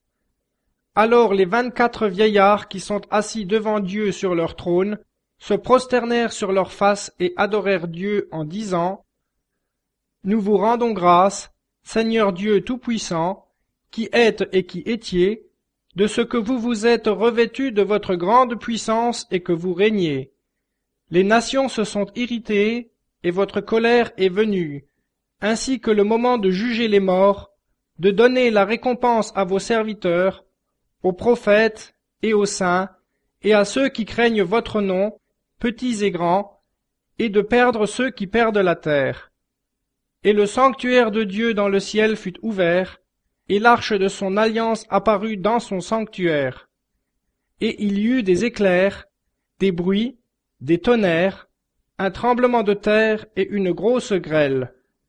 Alors les vingt-quatre vieillards qui sont assis devant Dieu sur leur trône se prosternèrent sur leurs faces et adorèrent Dieu en disant « Nous vous rendons grâce, Seigneur Dieu Tout-Puissant, qui êtes et qui étiez, de ce que vous vous êtes revêtus de votre grande puissance et que vous régnez. Les nations se sont irritées, et votre colère est venue, ainsi que le moment de juger les morts, de donner la récompense à vos serviteurs, aux prophètes et aux saints, et à ceux qui craignent votre nom, petits et grands, et de perdre ceux qui perdent la terre. Et le sanctuaire de Dieu dans le ciel fut ouvert, et l'arche de son alliance apparut dans son sanctuaire. Et il y eut des éclairs, des bruits, des tonnerres, un tremblement de terre et une grosse grêle.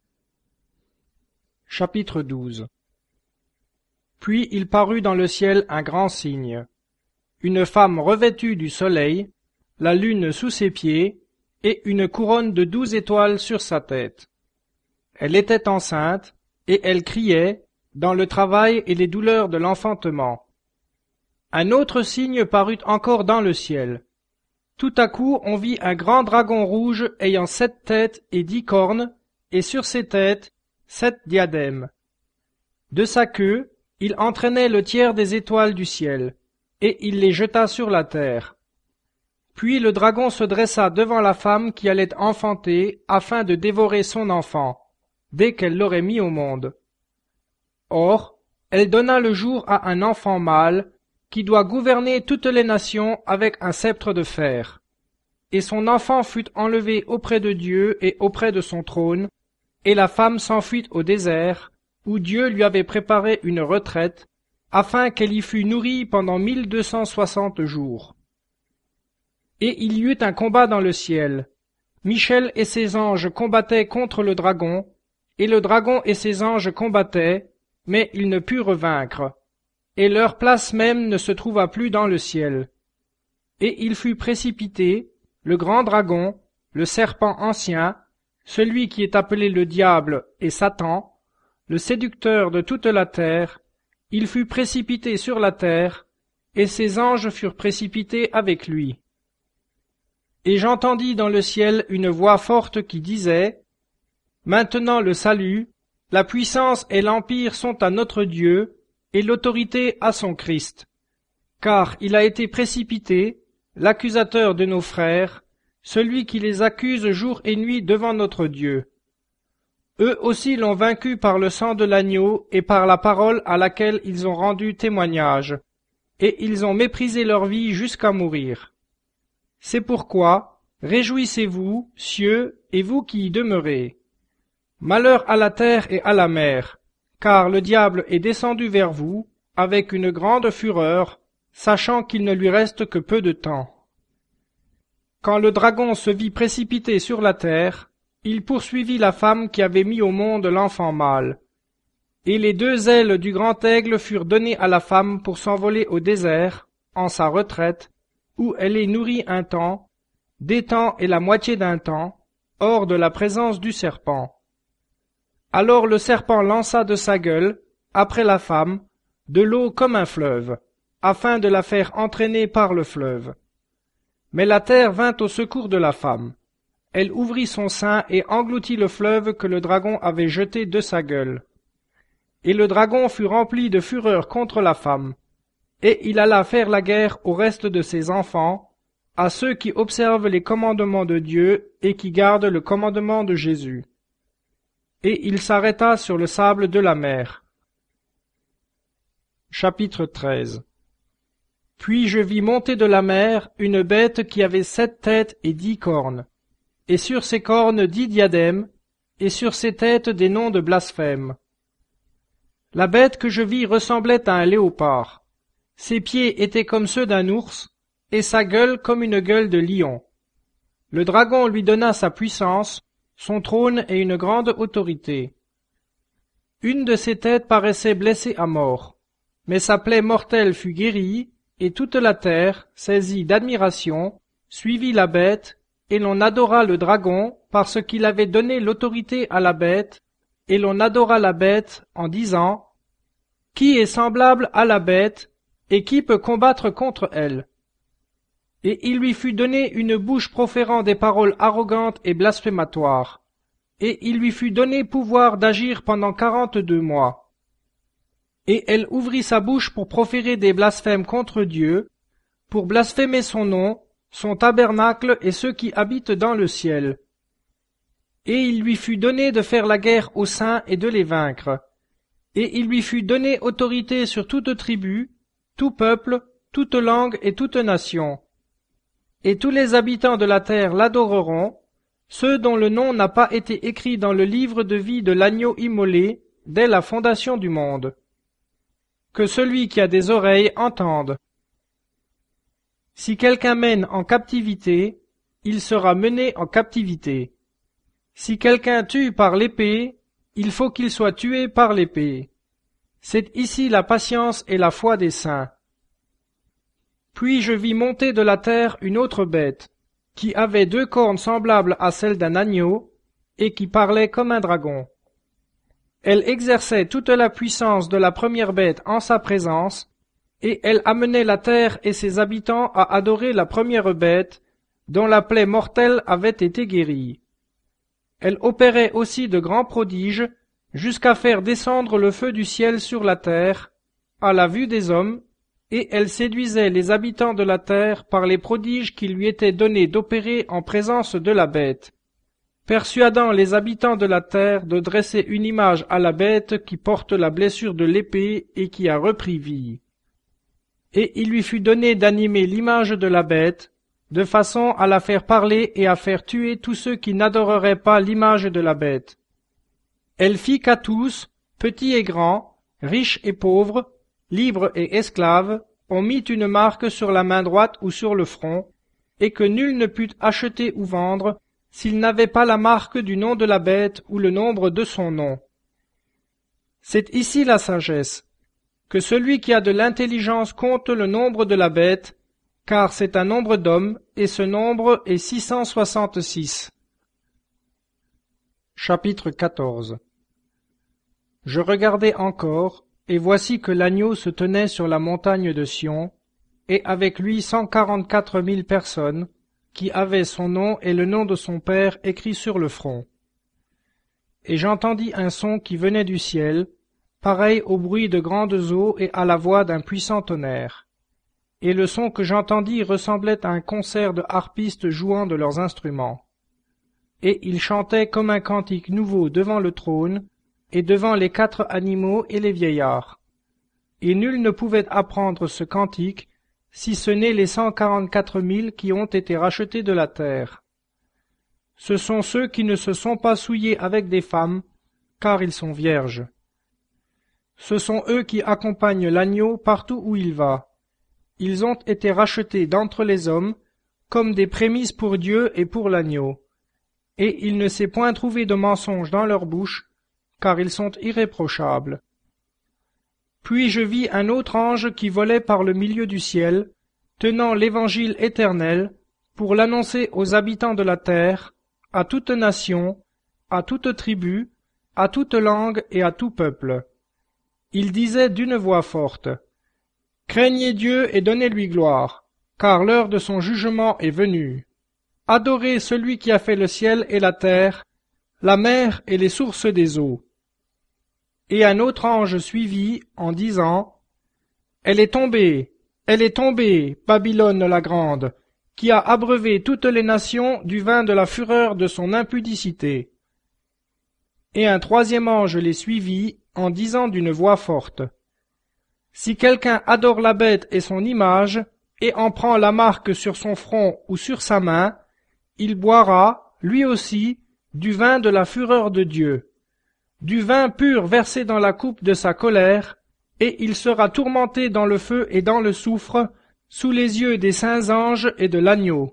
Chapitre douze. Puis il parut dans le ciel un grand signe, une femme revêtue du soleil, la lune sous ses pieds, et une couronne de douze étoiles sur sa tête. Elle était enceinte, et elle criait, dans le travail et les douleurs de l'enfantement. Un autre signe parut encore dans le ciel. Tout à coup on vit un grand dragon rouge ayant sept têtes et dix cornes, et sur ses têtes sept diadèmes. De sa queue, il entraînait le tiers des étoiles du ciel, et il les jeta sur la terre. Puis le dragon se dressa devant la femme qui allait enfanter, afin de dévorer son enfant, dès qu'elle l'aurait mis au monde. Or, elle donna le jour à un enfant mâle, qui doit gouverner toutes les nations avec un sceptre de fer. Et son enfant fut enlevé auprès de Dieu et auprès de son trône, et la femme s'enfuit au désert, où Dieu lui avait préparé une retraite, afin qu'elle y fût nourrie pendant mille deux cent soixante jours. Et il y eut un combat dans le ciel. Michel et ses anges combattaient contre le dragon, et le dragon et ses anges combattaient, mais ils ne purent vaincre, et leur place même ne se trouva plus dans le ciel. Et il fut précipité, le grand dragon, le serpent ancien, celui qui est appelé le diable et Satan, le séducteur de toute la terre, il fut précipité sur la terre, et ses anges furent précipités avec lui. Et j'entendis dans le ciel une voix forte qui disait « Maintenant le salut, la puissance et l'empire sont à notre Dieu, et l'autorité à son Christ. Car il a été précipité, l'accusateur de nos frères, celui qui les accuse jour et nuit devant notre Dieu. Eux aussi l'ont vaincu par le sang de l'agneau et par la parole à laquelle ils ont rendu témoignage, et ils ont méprisé leur vie jusqu'à mourir. C'est pourquoi, réjouissez-vous, cieux, et vous qui y demeurez. Malheur à la terre et à la mer, car le diable est descendu vers vous, avec une grande fureur, sachant qu'il ne lui reste que peu de temps. Quand le dragon se vit précipité sur la terre, il poursuivit la femme qui avait mis au monde l'enfant mâle. Et les deux ailes du grand aigle furent données à la femme pour s'envoler au désert, en sa retraite, où elle est nourrie un temps, des temps et la moitié d'un temps, hors de la présence du serpent. Alors le serpent lança de sa gueule, après la femme, de l'eau comme un fleuve, afin de la faire entraîner par le fleuve. Mais la terre vint au secours de la femme. Elle ouvrit son sein et engloutit le fleuve que le dragon avait jeté de sa gueule. Et le dragon fut rempli de fureur contre la femme, et il alla faire la guerre au reste de ses enfants, à ceux qui observent les commandements de Dieu et qui gardent le commandement de Jésus. Et il s'arrêta sur le sable de la mer. Chapitre treize. Puis je vis monter de la mer une bête qui avait sept têtes et dix cornes, et sur ses cornes dix diadèmes, et sur ses têtes des noms de blasphème. La bête que je vis ressemblait à un léopard. Ses pieds étaient comme ceux d'un ours, et sa gueule comme une gueule de lion. Le dragon lui donna sa puissance, son trône et une grande autorité. Une de ses têtes paraissait blessée à mort, mais sa plaie mortelle fut guérie, et toute la terre, saisie d'admiration, suivit la bête, et l'on adora le dragon parce qu'il avait donné l'autorité à la bête, et l'on adora la bête en disant « Qui est semblable à la bête, et qui peut combattre contre elle ?» Et il lui fut donné une bouche proférant des paroles arrogantes et blasphématoires, et il lui fut donné pouvoir d'agir pendant quarante-deux mois. Et elle ouvrit sa bouche pour proférer des blasphèmes contre Dieu, pour blasphémer son nom, son tabernacle et ceux qui habitent dans le ciel. Et il lui fut donné de faire la guerre aux saints et de les vaincre. Et il lui fut donné autorité sur toute tribu, tout peuple, toute langue et toute nation. Et tous les habitants de la terre l'adoreront, ceux dont le nom n'a pas été écrit dans le livre de vie de l'agneau immolé dès la fondation du monde. Que celui qui a des oreilles entende. Si quelqu'un mène en captivité, il sera mené en captivité. Si quelqu'un tue par l'épée, il faut qu'il soit tué par l'épée. C'est ici la patience et la foi des saints. Puis je vis monter de la terre une autre bête, qui avait deux cornes semblables à celles d'un agneau, et qui parlait comme un dragon. Elle exerçait toute la puissance de la première bête en sa présence, et elle amenait la terre et ses habitants à adorer la première bête, dont la plaie mortelle avait été guérie. Elle opérait aussi de grands prodiges, jusqu'à faire descendre le feu du ciel sur la terre, à la vue des hommes, et elle séduisait les habitants de la terre par les prodiges qui lui étaient donnés d'opérer en présence de la bête, persuadant les habitants de la terre de dresser une image à la bête qui porte la blessure de l'épée et qui a repris vie. Et il lui fut donné d'animer l'image de la bête, de façon à la faire parler et à faire tuer tous ceux qui n'adoreraient pas l'image de la bête. Elle fit qu'à tous, petits et grands, riches et pauvres, libres et esclaves, on mit une marque sur la main droite ou sur le front, et que nul ne put acheter ou vendre, s'il n'avait pas la marque du nom de la bête ou le nombre de son nom. C'est ici la sagesse, que celui qui a de l'intelligence compte le nombre de la bête, car c'est un nombre d'hommes, et ce nombre est six cent soixante-six. Chapitre quatorze. Je regardai encore, et voici que l'agneau se tenait sur la montagne de Sion, et avec lui cent quarante-quatre mille personnes, qui avaient son nom et le nom de son père écrit sur le front. Et j'entendis un son qui venait du ciel, pareil au bruit de grandes eaux et à la voix d'un puissant tonnerre. Et le son que j'entendis ressemblait à un concert de harpistes jouant de leurs instruments. et ils chantaient comme un cantique nouveau devant le trône, et devant les quatre animaux et les vieillards. Et nul ne pouvait apprendre ce cantique, si ce n'est les cent quarante-quatre mille qui ont été rachetés de la terre. Ce sont ceux qui ne se sont pas souillés avec des femmes, car ils sont vierges. Ce sont eux qui accompagnent l'agneau partout où il va. Ils ont été rachetés d'entre les hommes, comme des prémices pour Dieu et pour l'agneau. Et il ne s'est point trouvé de mensonge dans leur bouche, car ils sont irréprochables. Puis je vis un autre ange qui volait par le milieu du ciel, tenant l'évangile éternel, pour l'annoncer aux habitants de la terre, à toute nation, à toute tribu, à toute langue et à tout peuple. Il disait d'une voix forte, « Craignez Dieu et donnez-lui gloire, car l'heure de son jugement est venue. Adorez celui qui a fait le ciel et la terre, la mer et les sources des eaux. » Et un autre ange suivit en disant, « Elle est tombée, elle est tombée, Babylone la grande, qui a abreuvé toutes les nations du vin de la fureur de son impudicité. » Et un troisième ange les suivit en disant d'une voix forte, « Si quelqu'un adore la bête et son image, et en prend la marque sur son front ou sur sa main, il boira, lui aussi, du vin de la fureur de Dieu, du vin pur versé dans la coupe de sa colère, et il sera tourmenté dans le feu et dans le soufre, sous les yeux des saints anges et de l'agneau.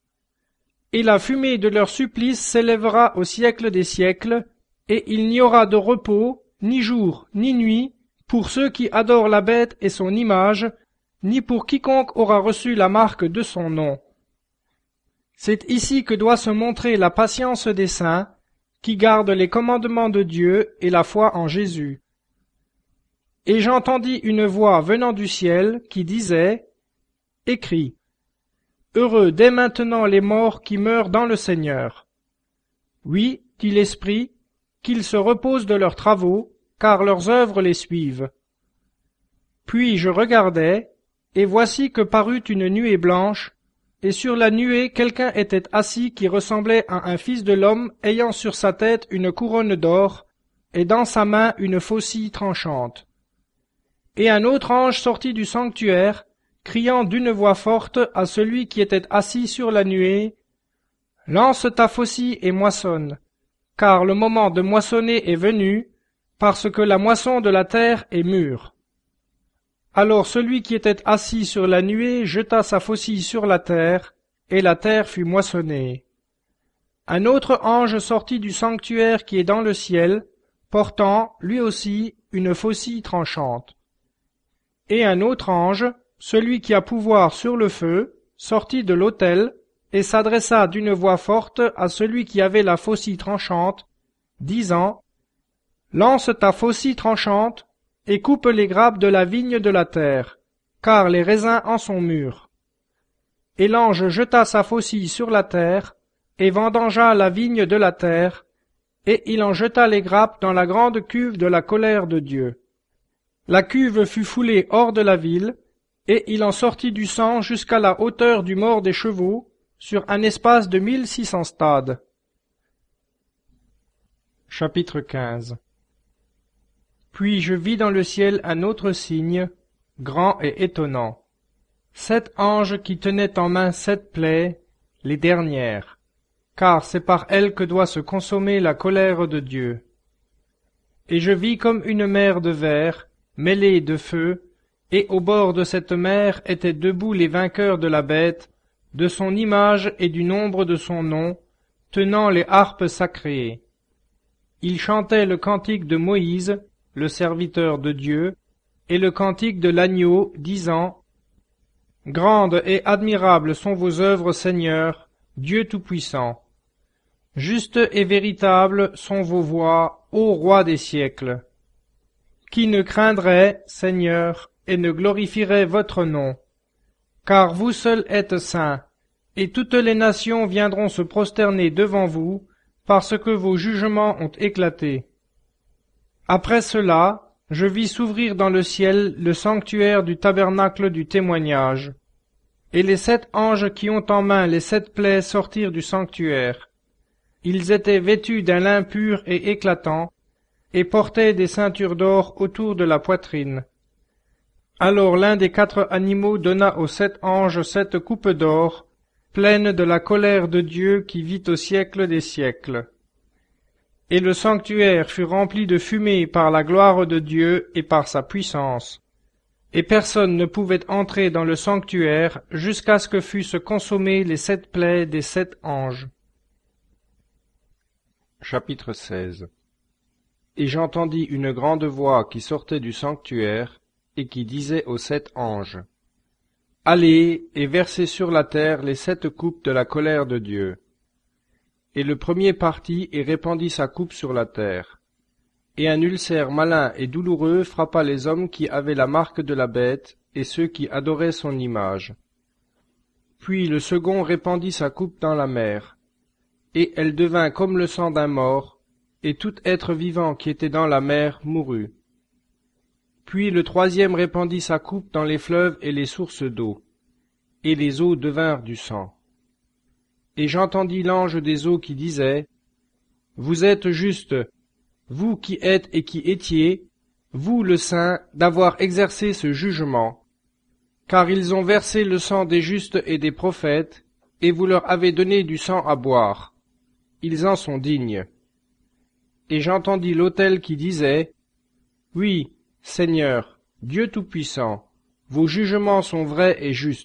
Et la fumée de leur supplice s'élèvera au siècle des siècles, et il n'y aura de repos, ni jour, ni nuit, pour ceux qui adorent la bête et son image, ni pour quiconque aura reçu la marque de son nom. C'est ici que doit se montrer la patience des saints, qui gardent les commandements de Dieu et la foi en Jésus. Et j'entendis une voix venant du ciel qui disait, « Écris, heureux dès maintenant les morts qui meurent dans le Seigneur. Oui, dit l'Esprit, qu'ils se reposent de leurs travaux, car leurs œuvres les suivent. » Puis je regardai, et voici que parut une nuée blanche, et sur la nuée quelqu'un était assis qui ressemblait à un fils de l'homme ayant sur sa tête une couronne d'or, et dans sa main une faucille tranchante. Et un autre ange sortit du sanctuaire, criant d'une voix forte à celui qui était assis sur la nuée, « Lance ta faucille et moissonne, car le moment de moissonner est venu, parce que la moisson de la terre est mûre. » Alors celui qui était assis sur la nuée jeta sa faucille sur la terre, et la terre fut moissonnée. Un autre ange sortit du sanctuaire qui est dans le ciel, portant, lui aussi, une faucille tranchante. Et un autre ange, celui qui a pouvoir sur le feu, sortit de l'autel, et s'adressa d'une voix forte à celui qui avait la faucille tranchante, disant, « Lance ta faucille tranchante, et coupe les grappes de la vigne de la terre, car les raisins en sont mûrs. » Et l'ange jeta sa faucille sur la terre, et vendangea la vigne de la terre, et il en jeta les grappes dans la grande cuve de la colère de Dieu. La cuve fut foulée hors de la ville, et il en sortit du sang jusqu'à la hauteur du mort des chevaux, sur un espace de mille six cents stades. Chapitre quinze. Puis je vis dans le ciel un autre signe, grand et étonnant. Sept anges qui tenaient en main sept plaies, les dernières, car c'est par elles que doit se consommer la colère de Dieu. Et je vis comme une mer de verre, mêlée de feu, et au bord de cette mer étaient debout les vainqueurs de la bête, de son image et du nombre de son nom, tenant les harpes sacrées. Ils chantaient le cantique de Moïse, le serviteur de Dieu, et le cantique de l'agneau, disant, « Grandes et admirables sont vos œuvres, Seigneur, Dieu Tout-Puissant. Justes et véritables sont vos voies, ô Roi des siècles. Qui ne craindrait, Seigneur, et ne glorifierait votre nom? Car vous seul êtes saints, et toutes les nations viendront se prosterner devant vous, parce que vos jugements ont éclaté. » Après cela, je vis s'ouvrir dans le ciel le sanctuaire du tabernacle du témoignage, et les sept anges qui ont en main les sept plaies sortirent du sanctuaire. Ils étaient vêtus d'un lin pur et éclatant, et portaient des ceintures d'or autour de la poitrine. Alors l'un des quatre animaux donna aux sept anges sept coupes d'or, pleines de la colère de Dieu qui vit au siècle des siècles. Et le sanctuaire fut rempli de fumée par la gloire de Dieu et par sa puissance. Et personne ne pouvait entrer dans le sanctuaire jusqu'à ce que fussent consommées les sept plaies des sept anges. Chapitre seize. Et j'entendis une grande voix qui sortait du sanctuaire, et qui disait aux sept anges, « Allez et versez sur la terre les sept coupes de la colère de Dieu. » Et le premier partit et répandit sa coupe sur la terre. Et un ulcère malin et douloureux frappa les hommes qui avaient la marque de la bête, et ceux qui adoraient son image. Puis le second répandit sa coupe dans la mer, et elle devint comme le sang d'un mort, et tout être vivant qui était dans la mer mourut. Puis le troisième répandit sa coupe dans les fleuves et les sources d'eau, et les eaux devinrent du sang. Et j'entendis l'ange des eaux qui disait, « Vous êtes justes, vous qui êtes et qui étiez, vous le saint, d'avoir exercé ce jugement, car ils ont versé le sang des justes et des prophètes, et vous leur avez donné du sang à boire. Ils en sont dignes. » Et j'entendis l'autel qui disait, « Oui, Seigneur, Dieu Tout-Puissant, vos jugements sont vrais et justes. »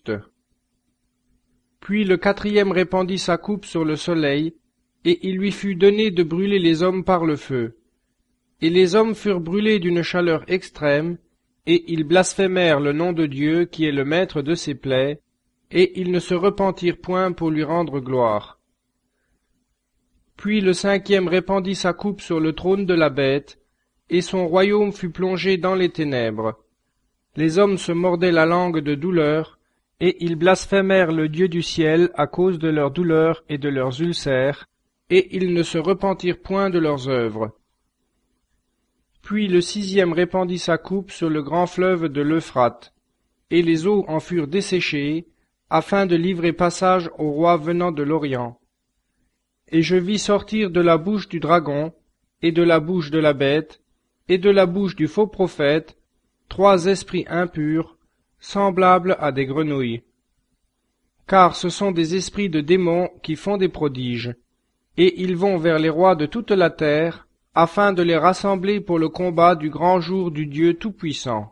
Puis le quatrième répandit sa coupe sur le soleil, et il lui fut donné de brûler les hommes par le feu. Et les hommes furent brûlés d'une chaleur extrême, et ils blasphémèrent le nom de Dieu qui est le maître de ses plaies, et ils ne se repentirent point pour lui rendre gloire. Puis le cinquième répandit sa coupe sur le trône de la bête, et son royaume fut plongé dans les ténèbres. Les hommes se mordaient la langue de douleur, et ils blasphémèrent le Dieu du ciel à cause de leurs douleurs et de leurs ulcères, et ils ne se repentirent point de leurs œuvres. Puis le sixième répandit sa coupe sur le grand fleuve de l'Euphrate, et les eaux en furent desséchées, afin de livrer passage au roi venant de l'Orient. Et je vis sortir de la bouche du dragon, et de la bouche de la bête, et de la bouche du faux prophète, trois esprits impurs, semblables à des grenouilles. Car ce sont des esprits de démons qui font des prodiges, et ils vont vers les rois de toute la terre, afin de les rassembler pour le combat du grand jour du Dieu Tout-Puissant.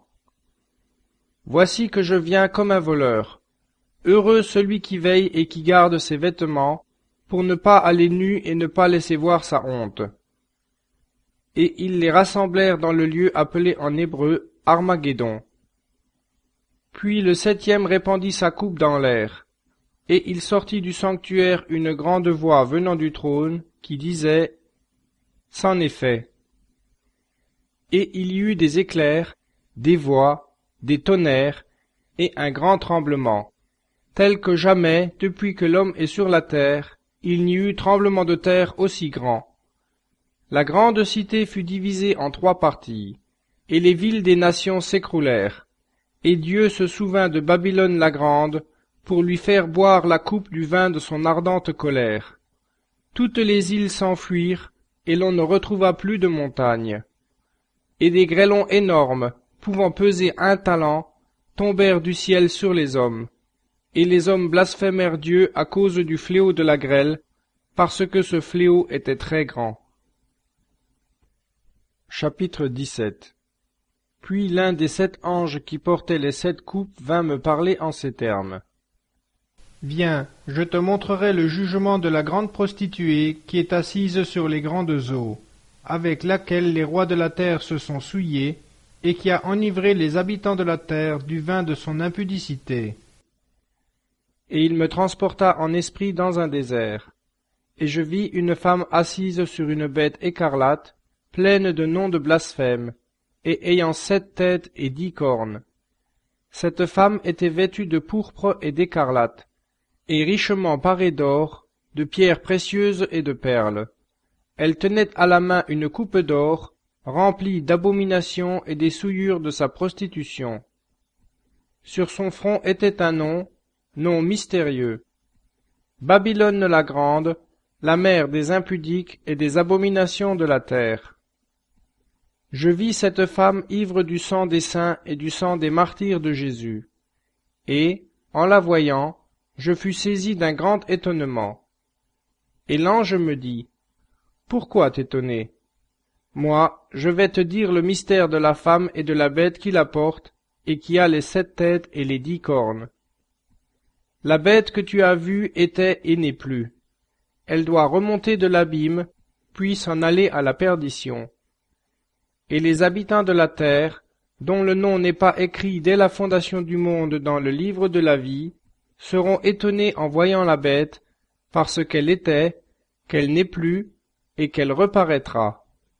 Voici que je viens comme un voleur. Heureux celui qui veille et qui garde ses vêtements, pour ne pas aller nu et ne pas laisser voir sa honte. Et ils les rassemblèrent dans le lieu appelé en hébreu Armageddon. Puis le septième répandit sa coupe dans l'air, et il sortit du sanctuaire une grande voix venant du trône, qui disait, « C'en est fait. » Et il y eut des éclairs, des voix, des tonnerres, et un grand tremblement, tel que jamais, depuis que l'homme est sur la terre, il n'y eut tremblement de terre aussi grand. La grande cité fut divisée en trois parties, et les villes des nations s'écroulèrent. Et Dieu se souvint de Babylone la grande, pour lui faire boire la coupe du vin de son ardente colère. Toutes les îles s'enfuirent, et l'on ne retrouva plus de montagnes. Et des grêlons énormes, pouvant peser un talent, tombèrent du ciel sur les hommes. Et les hommes blasphémèrent Dieu à cause du fléau de la grêle, parce que ce fléau était très grand. Chapitre dix-sept. Puis l'un des sept anges qui portaient les sept coupes vint me parler en ces termes. Viens, je te montrerai le jugement de la grande prostituée qui est assise sur les grandes eaux, avec laquelle les rois de la terre se sont souillés, et qui a enivré les habitants de la terre du vin de son impudicité. Et il me transporta en esprit dans un désert, et je vis une femme assise sur une bête écarlate, pleine de noms de blasphème, et ayant sept têtes et dix cornes. Cette femme était vêtue de pourpre et d'écarlate, et richement parée d'or, de pierres précieuses et de perles. Elle tenait à la main une coupe d'or, remplie d'abominations et des souillures de sa prostitution. Sur son front était un nom, nom mystérieux. Babylone la grande, la mère des impudiques et des abominations de la terre. Je vis cette femme ivre du sang des saints et du sang des martyrs de Jésus. Et, en la voyant, je fus saisi d'un grand étonnement. Et l'ange me dit, « Pourquoi t'étonner? Moi, je vais te dire le mystère de la femme et de la bête qui la porte, et qui a les sept têtes et les dix cornes. La bête que tu as vue était et n'est plus. Elle doit remonter de l'abîme, puis s'en aller à la perdition. Et les habitants de la terre, dont le nom n'est pas écrit dès la fondation du monde dans le livre de la vie, seront étonnés en voyant la bête, parce qu'elle était, qu'elle n'est plus, et qu'elle reparaîtra.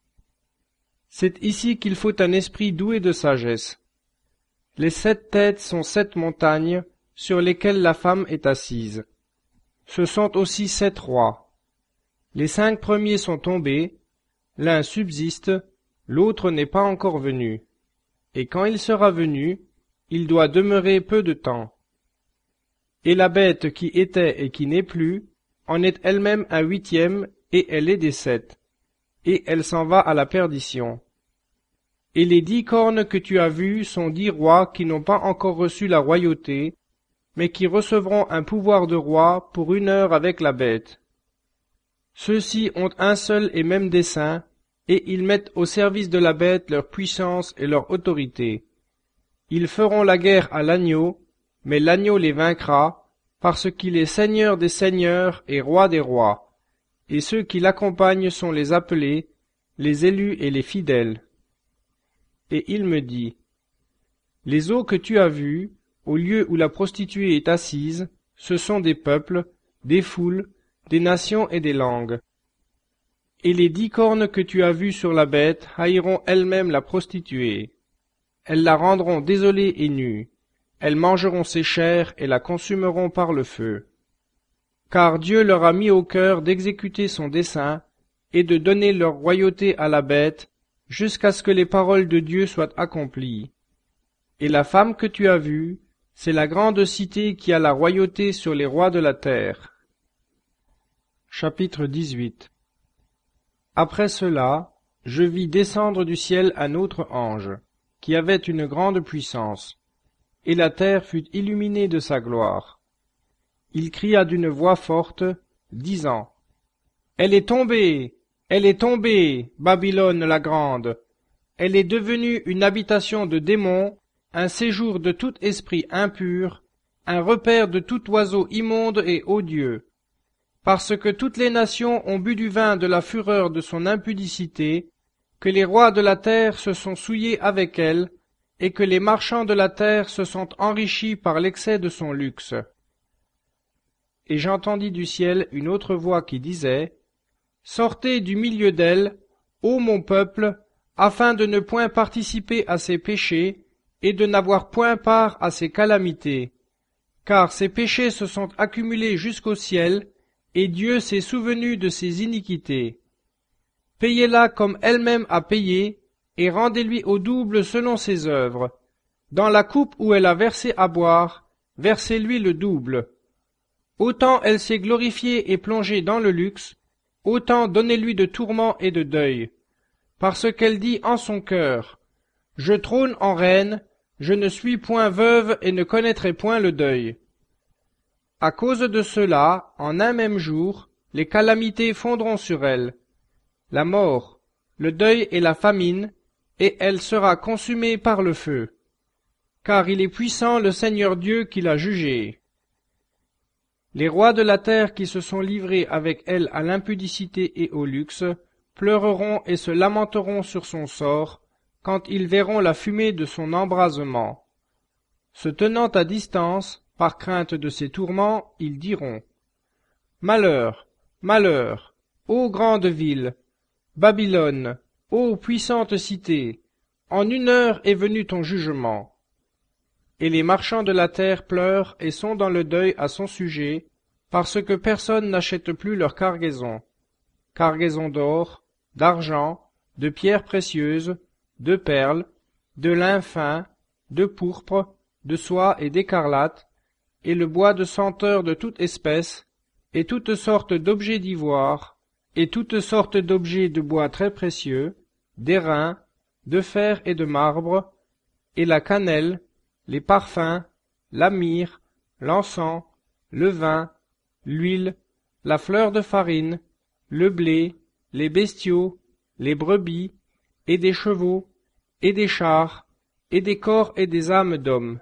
C'est ici qu'il faut un esprit doué de sagesse. Les sept têtes sont sept montagnes, sur lesquelles la femme est assise. Ce sont aussi sept rois. Les cinq premiers sont tombés, l'un subsiste, l'autre n'est pas encore venu. Et quand il sera venu, il doit demeurer peu de temps. Et la bête qui était et qui n'est plus, en est elle-même un huitième, et elle est des sept, et elle s'en va à la perdition. Et les dix cornes que tu as vues sont dix rois qui n'ont pas encore reçu la royauté, mais qui recevront un pouvoir de roi pour une heure avec la bête. Ceux-ci ont un seul et même dessein, et ils mettent au service de la bête leur puissance et leur autorité. Ils feront la guerre à l'agneau, mais l'agneau les vaincra, parce qu'il est seigneur des seigneurs et roi des rois, et ceux qui l'accompagnent sont les appelés, les élus et les fidèles. Et il me dit, « Les eaux que tu as vues, au lieu où la prostituée est assise, ce sont des peuples, des foules, des nations et des langues. Et les dix cornes que tu as vues sur la bête haïront elles-mêmes la prostituée. Elles la rendront désolée et nue. Elles mangeront ses chairs et la consumeront par le feu. Car Dieu leur a mis au cœur d'exécuter son dessein et de donner leur royauté à la bête, jusqu'à ce que les paroles de Dieu soient accomplies. Et la femme que tu as vue, c'est la grande cité qui a la royauté sur les rois de la terre. » Chapitre dix-huit. Après cela, je vis descendre du ciel un autre ange, qui avait une grande puissance, et la terre fut illuminée de sa gloire. Il cria d'une voix forte, disant, « Elle est tombée, elle est tombée, Babylone la grande. Elle est devenue une habitation de démons, un séjour de tout esprit impur, un repère de tout oiseau immonde et odieux. Parce que toutes les nations ont bu du vin de la fureur de son impudicité, que les rois de la terre se sont souillés avec elle, et que les marchands de la terre se sont enrichis par l'excès de son luxe. » Et j'entendis du ciel une autre voix qui disait, « Sortez du milieu d'elle, ô mon peuple, afin de ne point participer à ses péchés, et de n'avoir point part à ses calamités. Car ses péchés se sont accumulés jusqu'au ciel, et Dieu s'est souvenu de ses iniquités. Payez-la comme elle-même a payé, et rendez-lui au double selon ses œuvres. Dans la coupe où elle a versé à boire, versez-lui le double. Autant elle s'est glorifiée et plongée dans le luxe, autant donnez-lui de tourments et de deuil. Parce qu'elle dit en son cœur, « Je trône en reine, je ne suis point veuve et ne connaîtrai point le deuil. » À cause de cela, en un même jour, les calamités fondront sur elle, la mort, le deuil et la famine, et elle sera consumée par le feu. Car il est puissant le Seigneur Dieu qui l'a jugée. Les rois de la terre qui se sont livrés avec elle à l'impudicité et au luxe, pleureront et se lamenteront sur son sort, quand ils verront la fumée de son embrasement. Se tenant à distance, par crainte de ses tourments, ils diront « Malheur, malheur, ô grande ville, Babylone, ô puissante cité, en une heure est venu ton jugement. » Et les marchands de la terre pleurent et sont dans le deuil à son sujet, parce que personne n'achète plus leur cargaison, cargaison d'or, d'argent, de pierres précieuses, de perles, de lin fin, de pourpre, de soie et d'écarlate, et le bois de senteur de toute espèce, et toutes sortes d'objets d'ivoire, et toutes sortes d'objets de bois très précieux, d'airain, de fer et de marbre, et la cannelle, les parfums, la myrrhe, l'encens, le vin, l'huile, la fleur de farine, le blé, les bestiaux, les brebis, et des chevaux, et des chars, et des corps et des âmes d'hommes.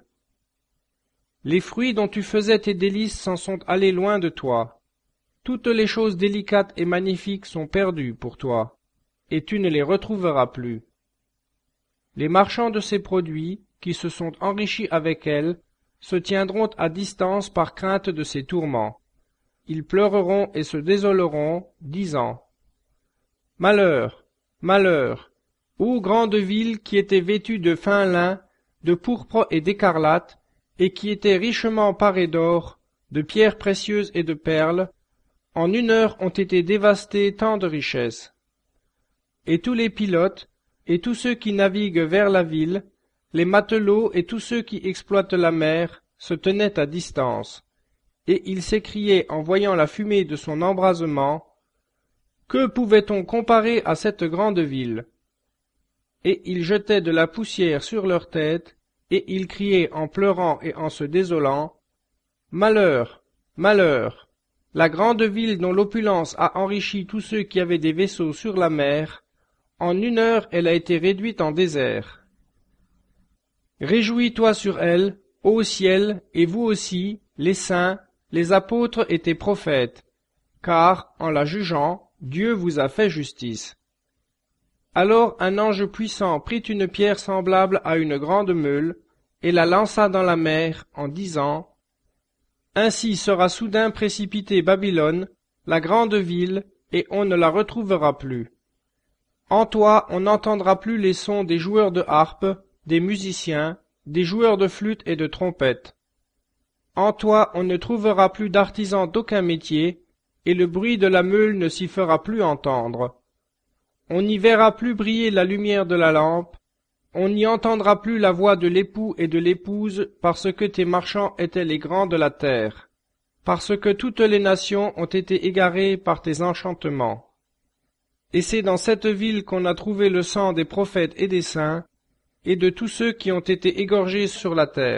Les fruits dont tu faisais tes délices s'en sont allés loin de toi. Toutes les choses délicates et magnifiques sont perdues pour toi, et tu ne les retrouveras plus. Les marchands de ces produits, qui se sont enrichis avec elles, se tiendront à distance par crainte de ces tourments. Ils pleureront et se désoleront, disant « Malheur, malheur, ô grande ville qui était vêtue de fin lin, de pourpre et d'écarlate, et qui était richement parée d'or, de pierres précieuses et de perles, en une heure ont été dévastées tant de richesses. Et tous les pilotes, et tous ceux qui naviguent vers la ville, les matelots et tous ceux qui exploitent la mer, se tenaient à distance, et ils s'écriaient en voyant la fumée de son embrasement, « Que pouvait-on comparer à cette grande ville ?» Et ils jetaient de la poussière sur leurs têtes, et ils criaient en pleurant et en se désolant, « Malheur, malheur, la grande ville dont l'opulence a enrichi tous ceux qui avaient des vaisseaux sur la mer, en une heure elle a été réduite en désert. Réjouis-toi sur elle, ô ciel, et vous aussi, les saints, les apôtres et tes prophètes, car, en la jugeant, Dieu vous a fait justice. » Alors un ange puissant prit une pierre semblable à une grande meule, et la lança dans la mer, en disant « Ainsi sera soudain précipitée Babylone, la grande ville, et on ne la retrouvera plus. En toi on n'entendra plus les sons des joueurs de harpe, des musiciens, des joueurs de flûte et de trompette. En toi on ne trouvera plus d'artisans d'aucun métier, et le bruit de la meule ne s'y fera plus entendre. On n'y verra plus briller la lumière de la lampe, on n'y entendra plus la voix de l'époux et de l'épouse, parce que tes marchands étaient les grands de la terre, parce que toutes les nations ont été égarées par tes enchantements. Et c'est dans cette ville qu'on a trouvé le sang des prophètes et des saints, et de tous ceux qui ont été égorgés sur la terre. »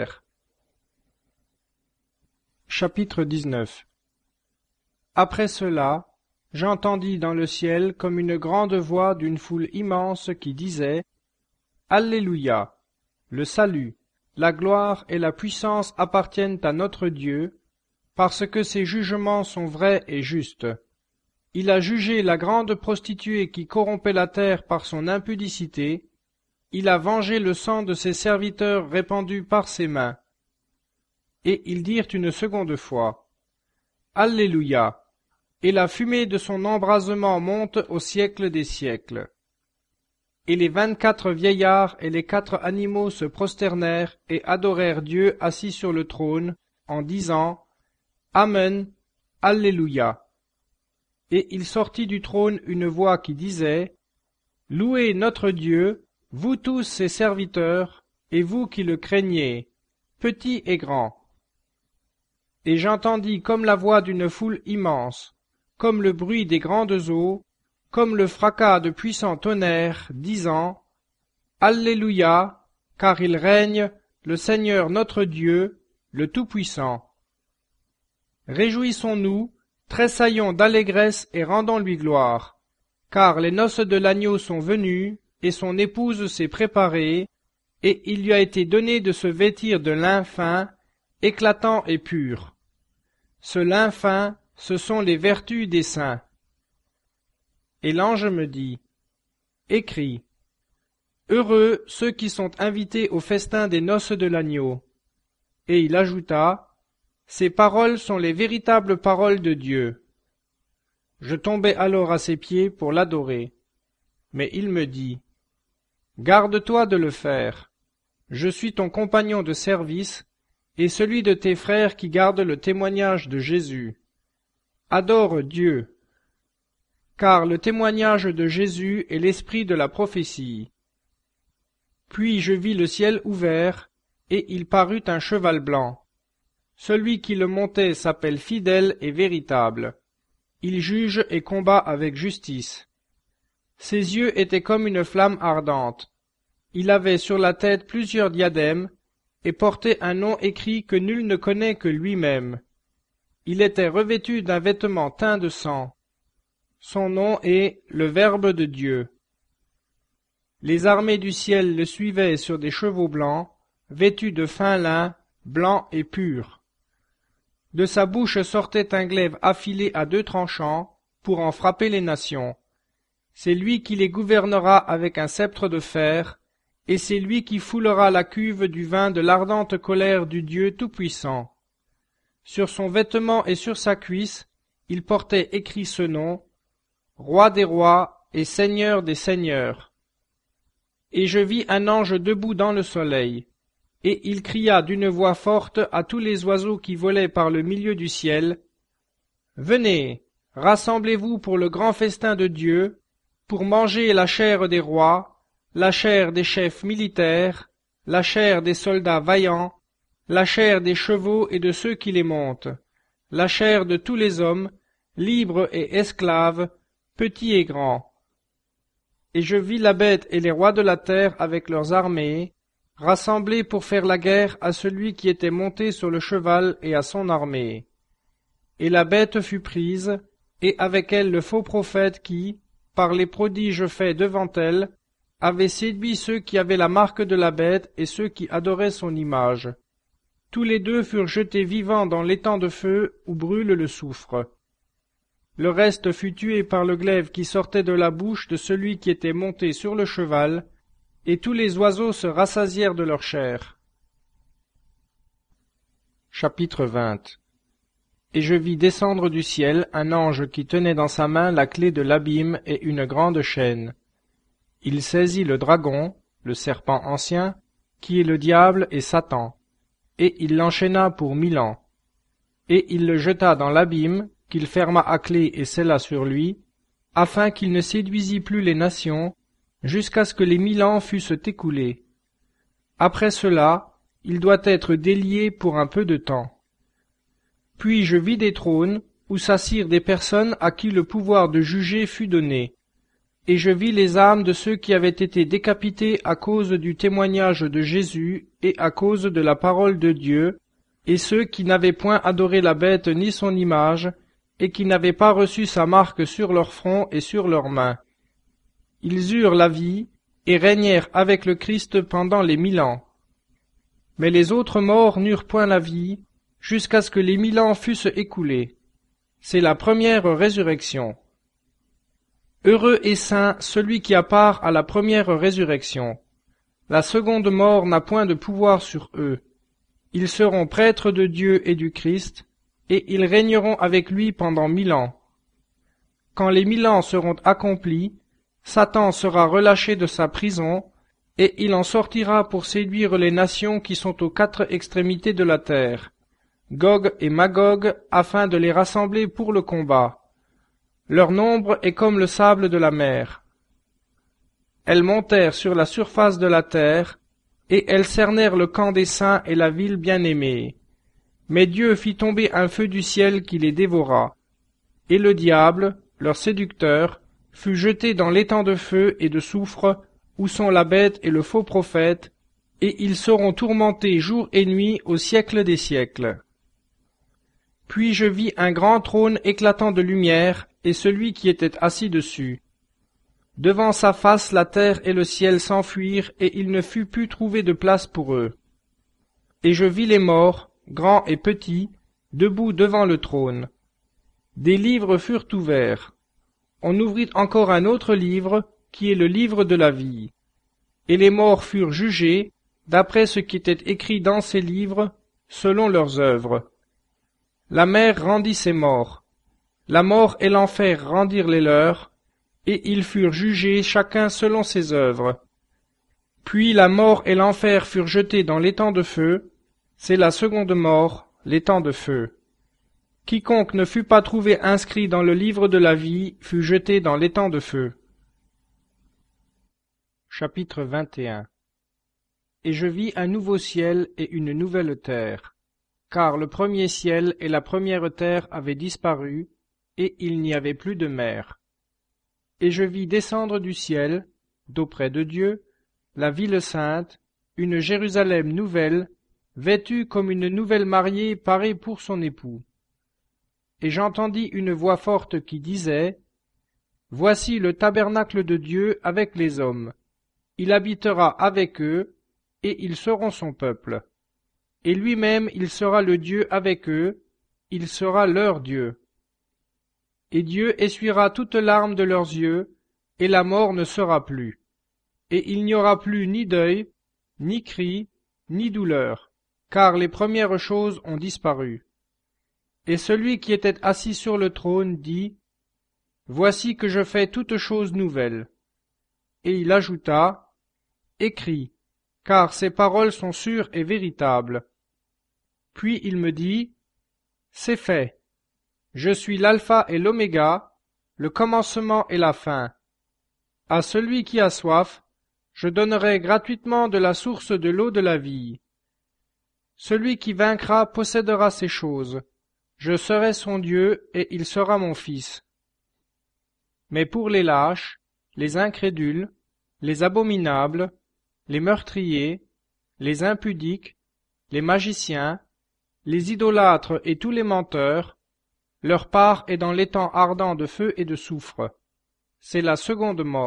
Chapitre dix-neuf. Après cela, j'entendis dans le ciel comme une grande voix d'une foule immense qui disait « Alléluia! Le salut, la gloire et la puissance appartiennent à notre Dieu, parce que ses jugements sont vrais et justes. Il a jugé la grande prostituée qui corrompait la terre par son impudicité, il a vengé le sang de ses serviteurs répandu par ses mains. » Et ils dirent une seconde fois « Alléluia! Et la fumée de son embrasement monte au siècle des siècles. » Et les vingt-quatre vieillards et les quatre animaux se prosternèrent et adorèrent Dieu assis sur le trône, en disant « Amen, Alléluia !» Et il sortit du trône une voix qui disait « Louez notre Dieu, vous tous ses serviteurs, et vous qui le craignez, petits et grands. » Et j'entendis comme la voix d'une foule immense, comme le bruit des grandes eaux, comme le fracas de puissants tonnerres, disant « Alléluia, car il règne, le Seigneur notre Dieu, le Tout-Puissant. » Réjouissons-nous, tressaillons d'allégresse et rendons-lui gloire, car les noces de l'agneau sont venues, et son épouse s'est préparée, et il lui a été donné de se vêtir de lin fin, éclatant et pur. Ce lin fin, ce sont les vertus des saints. Et l'ange me dit, écris, heureux ceux qui sont invités au festin des noces de l'agneau. Et il ajouta, ces paroles sont les véritables paroles de Dieu. Je tombai alors à ses pieds pour l'adorer. Mais il me dit, garde-toi de le faire. Je suis ton compagnon de service et celui de tes frères qui gardent le témoignage de Jésus. Adore Dieu. Car le témoignage de Jésus est l'esprit de la prophétie. Puis je vis le ciel ouvert, et il parut un cheval blanc. Celui qui le montait s'appelle fidèle et véritable. Il juge et combat avec justice. Ses yeux étaient comme une flamme ardente. Il avait sur la tête plusieurs diadèmes et portait un nom écrit que nul ne connaît que lui-même. Il était revêtu d'un vêtement teint de sang. Son nom est le Verbe de Dieu. Les armées du ciel le suivaient sur des chevaux blancs, vêtus de fin lin, blanc et pur. De sa bouche sortait un glaive affilé à deux tranchants pour en frapper les nations. C'est lui qui les gouvernera avec un sceptre de fer, et c'est lui qui foulera la cuve du vin de l'ardente colère du Dieu Tout-Puissant. Sur son vêtement et sur sa cuisse, il portait écrit ce nom, Roi des rois et Seigneur des seigneurs. Et je vis un ange debout dans le soleil, et il cria d'une voix forte à tous les oiseaux qui volaient par le milieu du ciel, Venez, rassemblez-vous pour le grand festin de Dieu, pour manger la chair des rois, la chair des chefs militaires, la chair des soldats vaillants, la chair des chevaux et de ceux qui les montent, la chair de tous les hommes, libres et esclaves, petits et grands. Et je vis la bête et les rois de la terre avec leurs armées, rassemblés pour faire la guerre à celui qui était monté sur le cheval et à son armée. Et la bête fut prise, et avec elle le faux prophète qui, par les prodiges faits devant elle, avait séduit ceux qui avaient la marque de la bête et ceux qui adoraient son image. Tous les deux furent jetés vivants dans l'étang de feu où brûle le soufre. Le reste fut tué par le glaive qui sortait de la bouche de celui qui était monté sur le cheval, et tous les oiseaux se rassasièrent de leur chair. Chapitre vingt. Et je vis descendre du ciel un ange qui tenait dans sa main la clé de l'abîme et une grande chaîne. Il saisit le dragon, le serpent ancien, qui est le diable et Satan, et il l'enchaîna pour mille ans. Et il le jeta dans l'abîme, qu'il ferma à clé et scella sur lui, afin qu'il ne séduisît plus les nations, jusqu'à ce que les mille ans fussent écoulés. Après cela, il doit être délié pour un peu de temps. Puis je vis des trônes, où s'assirent des personnes à qui le pouvoir de juger fut donné. Et je vis les âmes de ceux qui avaient été décapités à cause du témoignage de Jésus et à cause de la parole de Dieu, et ceux qui n'avaient point adoré la bête ni son image, et qui n'avaient pas reçu sa marque sur leur front et sur leurs mains. Ils eurent la vie, et régnèrent avec le Christ pendant les mille ans. Mais les autres morts n'eurent point la vie, jusqu'à ce que les mille ans fussent écoulés. C'est la première résurrection. Heureux et saint celui qui a part à la première résurrection. La seconde mort n'a point de pouvoir sur eux. Ils seront prêtres de Dieu et du Christ, et ils régneront avec lui pendant mille ans. Quand les mille ans seront accomplis, Satan sera relâché de sa prison, et il en sortira pour séduire les nations qui sont aux quatre extrémités de la terre, Gog et Magog, afin de les rassembler pour le combat. Leur nombre est comme le sable de la mer. Elles montèrent sur la surface de la terre, et elles cernèrent le camp des saints et la ville bien-aimée. Mais Dieu fit tomber un feu du ciel qui les dévora. Et le diable, leur séducteur, fut jeté dans l'étang de feu et de soufre, où sont la bête et le faux prophète, et ils seront tourmentés jour et nuit au siècle des siècles. Puis je vis un grand trône éclatant de lumière, et celui qui était assis dessus. Devant sa face la terre et le ciel s'enfuirent, et il ne fut plus trouvé de place pour eux. Et je vis les morts, grands et petits, debout devant le trône. Des livres furent ouverts. On ouvrit encore un autre livre, qui est le livre de la vie. Et les morts furent jugés, d'après ce qui était écrit dans ces livres, selon leurs œuvres. La mer rendit ses morts. La mort et l'enfer rendirent les leurs, et ils furent jugés chacun selon ses œuvres. Puis la mort et l'enfer furent jetés dans l'étang de feu. C'est la seconde mort, l'étang de feu. Quiconque ne fut pas trouvé inscrit dans le livre de la vie fut jeté dans l'étang de feu. Chapitre vingt et un. Et je vis un nouveau ciel et une nouvelle terre. car le premier ciel et la première terre avaient disparu, et il n'y avait plus de mer. Et je vis descendre du ciel, d'auprès de Dieu, la ville sainte, une Jérusalem nouvelle, vêtue comme une nouvelle mariée parée pour son époux. Et j'entendis une voix forte qui disait, « Voici le tabernacle de Dieu avec les hommes. Il habitera avec eux, et ils seront son peuple. Et lui-même il sera le Dieu avec eux, il sera leur Dieu. Et Dieu essuiera toute larme de leurs yeux, et la mort ne sera plus. Et il n'y aura plus ni deuil, ni cri, ni douleur, car les premières choses ont disparu. » Et celui qui était assis sur le trône dit, « Voici que je fais toutes choses nouvelles. » Et il ajouta, « Écris, car ces paroles sont sûres et véritables. » Puis il me dit, « C'est fait. Je suis l'alpha et l'oméga, le commencement et la fin. À celui qui a soif, je donnerai gratuitement de la source de l'eau de la vie. Celui qui vaincra possédera ces choses. Je serai son Dieu, et il sera mon fils. Mais pour les lâches, les incrédules, les abominables, les meurtriers, les impudiques, les magiciens, les idolâtres et tous les menteurs, leur part est dans l'étang ardent de feu et de soufre. C'est la seconde mort. »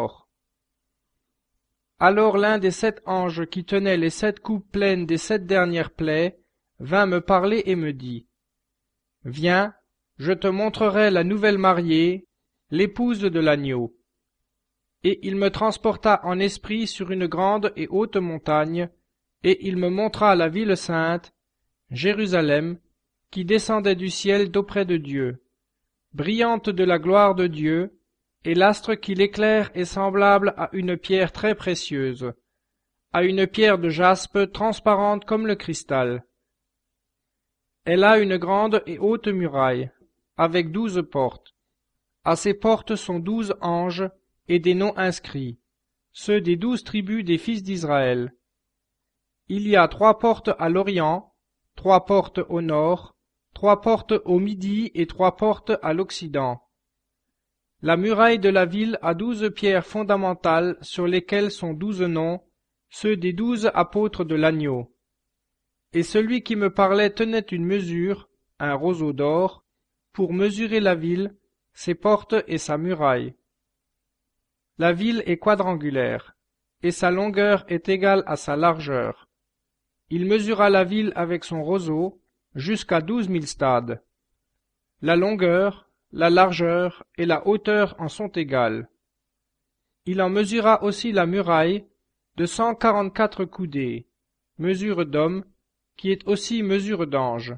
Alors l'un des sept anges qui tenaient les sept coupes pleines des sept dernières plaies vint me parler et me dit, « Viens, je te montrerai la nouvelle mariée, l'épouse de l'agneau. » Et il me transporta en esprit sur une grande et haute montagne, et il me montra la ville sainte, Jérusalem, qui descendait du ciel d'auprès de Dieu, brillante de la gloire de Dieu, et l'astre qui l'éclaire est semblable à une pierre très précieuse, à une pierre de jaspe transparente comme le cristal. Elle a une grande et haute muraille, avec douze portes. À ces portes sont douze anges et des noms inscrits, ceux des douze tribus des fils d'Israël. Il y a trois portes à l'Orient, trois portes au nord, trois portes au midi et trois portes à l'Occident. La muraille de la ville a douze pierres fondamentales sur lesquelles sont douze noms, ceux des douze apôtres de l'agneau. Et celui qui me parlait tenait une mesure, un roseau d'or, pour mesurer la ville, ses portes et sa muraille. La ville est quadrangulaire, et sa longueur est égale à sa largeur. Il mesura la ville avec son roseau, jusqu'à douze mille stades. La longueur, la largeur et la hauteur en sont égales. Il en mesura aussi la muraille, de cent quarante-quatre coudées, mesure d'homme, qui est aussi mesure d'ange.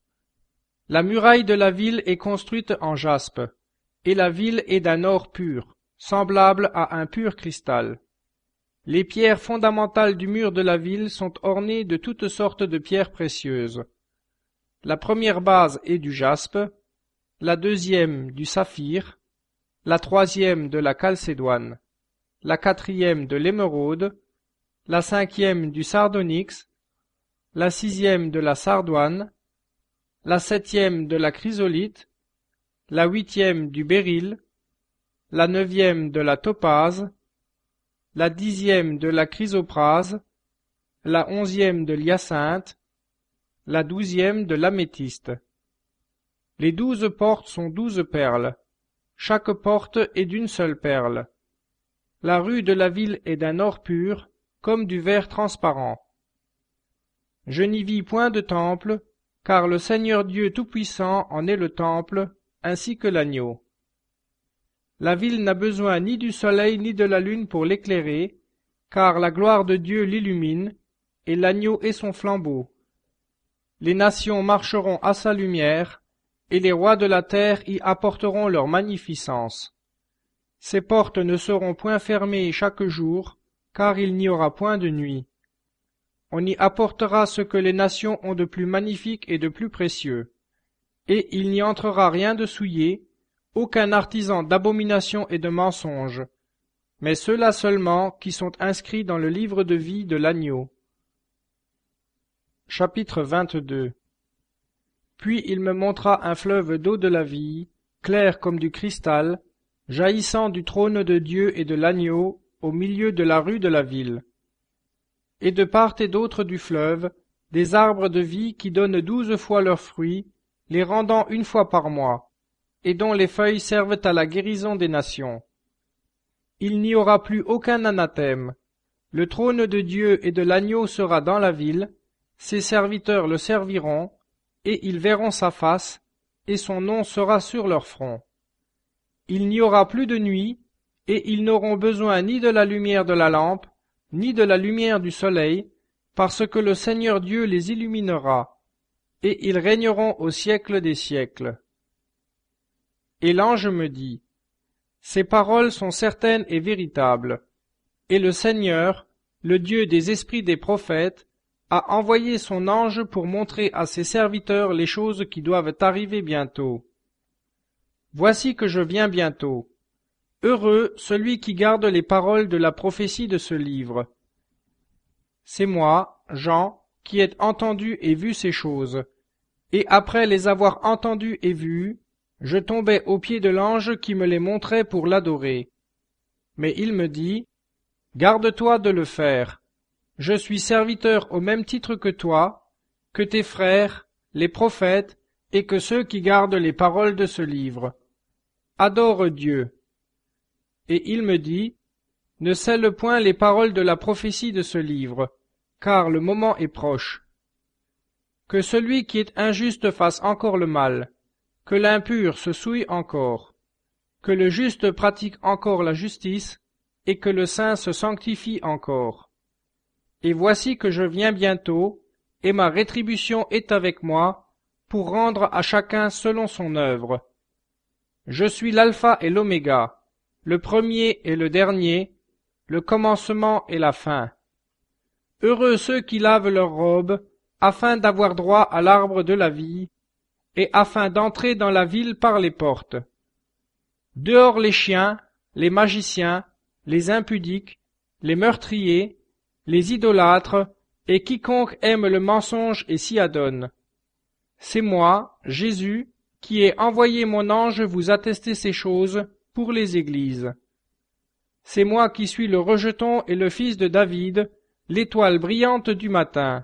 La muraille de la ville est construite en jaspe, et la ville est d'un or pur, semblable à un pur cristal. Les pierres fondamentales du mur de la ville sont ornées de toutes sortes de pierres précieuses. La première base est du jaspe, la deuxième du saphir, la troisième de la chalcédoine, la quatrième de l'émeraude, la cinquième du sardonyx, la sixième de la sardoine, la septième de la chrysolite, la huitième du béryl, la neuvième de la topaze, la dixième de la chrysoprase, la onzième de l'hyacinthe, la douzième de l'améthyste. Les douze portes sont douze perles. Chaque porte est d'une seule perle. La rue de la ville est d'un or pur, comme du verre transparent. Je n'y vis point de temple, car le Seigneur Dieu Tout-Puissant en est le temple, ainsi que l'agneau. La ville n'a besoin ni du soleil ni de la lune pour l'éclairer, car la gloire de Dieu l'illumine, et l'agneau est son flambeau. Les nations marcheront à sa lumière, et les rois de la terre y apporteront leur magnificence. Ses portes ne seront point fermées chaque jour, car il n'y aura point de nuit. On y apportera ce que les nations ont de plus magnifique et de plus précieux, et il n'y entrera rien de souillé, aucun artisan d'abomination et de mensonge, mais ceux-là seulement qui sont inscrits dans le livre de vie de l'agneau. Chapitre vingt-deux. Puis il me montra un fleuve d'eau de la vie, clair comme du cristal, jaillissant du trône de Dieu et de l'agneau, au milieu de la rue de la ville. Et de part et d'autre du fleuve, des arbres de vie qui donnent douze fois leurs fruits, les rendant une fois par mois, et dont les feuilles servent à la guérison des nations. Il n'y aura plus aucun anathème. Le trône de Dieu et de l'agneau sera dans la ville, ses serviteurs le serviront, et ils verront sa face, et son nom sera sur leur front. Il n'y aura plus de nuit, et ils n'auront besoin ni de la lumière de la lampe, ni de la lumière du soleil, parce que le Seigneur Dieu les illuminera, et ils régneront au siècle des siècles. Et l'ange me dit, ces paroles sont certaines et véritables, et le Seigneur, le Dieu des esprits des prophètes, a envoyé son ange pour montrer à ses serviteurs les choses qui doivent arriver bientôt. Voici que je viens bientôt. Heureux celui qui garde les paroles de la prophétie de ce livre. C'est moi, Jean, qui ai entendu et vu ces choses. Et après les avoir entendues et vues, je tombai aux pieds de l'ange qui me les montrait pour l'adorer. Mais il me dit, garde-toi de le faire. Je suis serviteur au même titre que toi, que tes frères, les prophètes, et que ceux qui gardent les paroles de ce livre. Adore Dieu. Et il me dit, ne scelle point les paroles de la prophétie de ce livre, car le moment est proche. Que celui qui est injuste fasse encore le mal, que l'impur se souille encore, que le juste pratique encore la justice, et que le saint se sanctifie encore. Et voici que je viens bientôt, et ma rétribution est avec moi, pour rendre à chacun selon son œuvre. Je suis l'alpha et l'oméga, le premier et le dernier, le commencement et la fin. Heureux ceux qui lavent leurs robes, afin d'avoir droit à l'arbre de la vie, et afin d'entrer dans la ville par les portes. Dehors les chiens, les magiciens, les impudiques, les meurtriers, les idolâtres, et quiconque aime le mensonge et s'y adonne. C'est moi, Jésus, qui ai envoyé mon ange vous attester ces choses pour les églises. C'est moi qui suis le rejeton et le fils de David, l'étoile brillante du matin.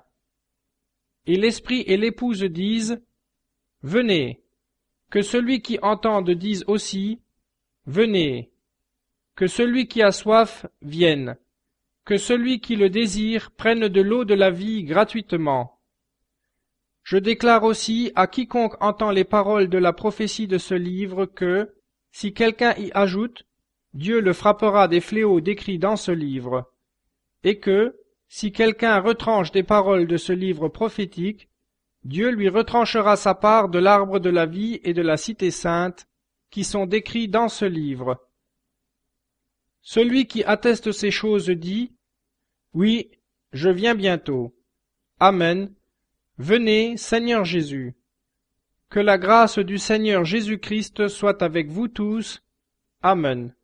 Et l'esprit et l'épouse disent, venez. Que celui qui entende dise aussi, venez. Que celui qui a soif vienne. Que celui qui le désire prenne de l'eau de la vie gratuitement. Je déclare aussi à quiconque entend les paroles de la prophétie de ce livre que, si quelqu'un y ajoute, Dieu le frappera des fléaux décrits dans ce livre, et que, si quelqu'un retranche des paroles de ce livre prophétique, Dieu lui retranchera sa part de l'arbre de la vie et de la cité sainte, qui sont décrits dans ce livre. Celui qui atteste ces choses dit, oui, je viens bientôt. Amen. Venez, Seigneur Jésus. Que la grâce du Seigneur Jésus-Christ soit avec vous tous. Amen.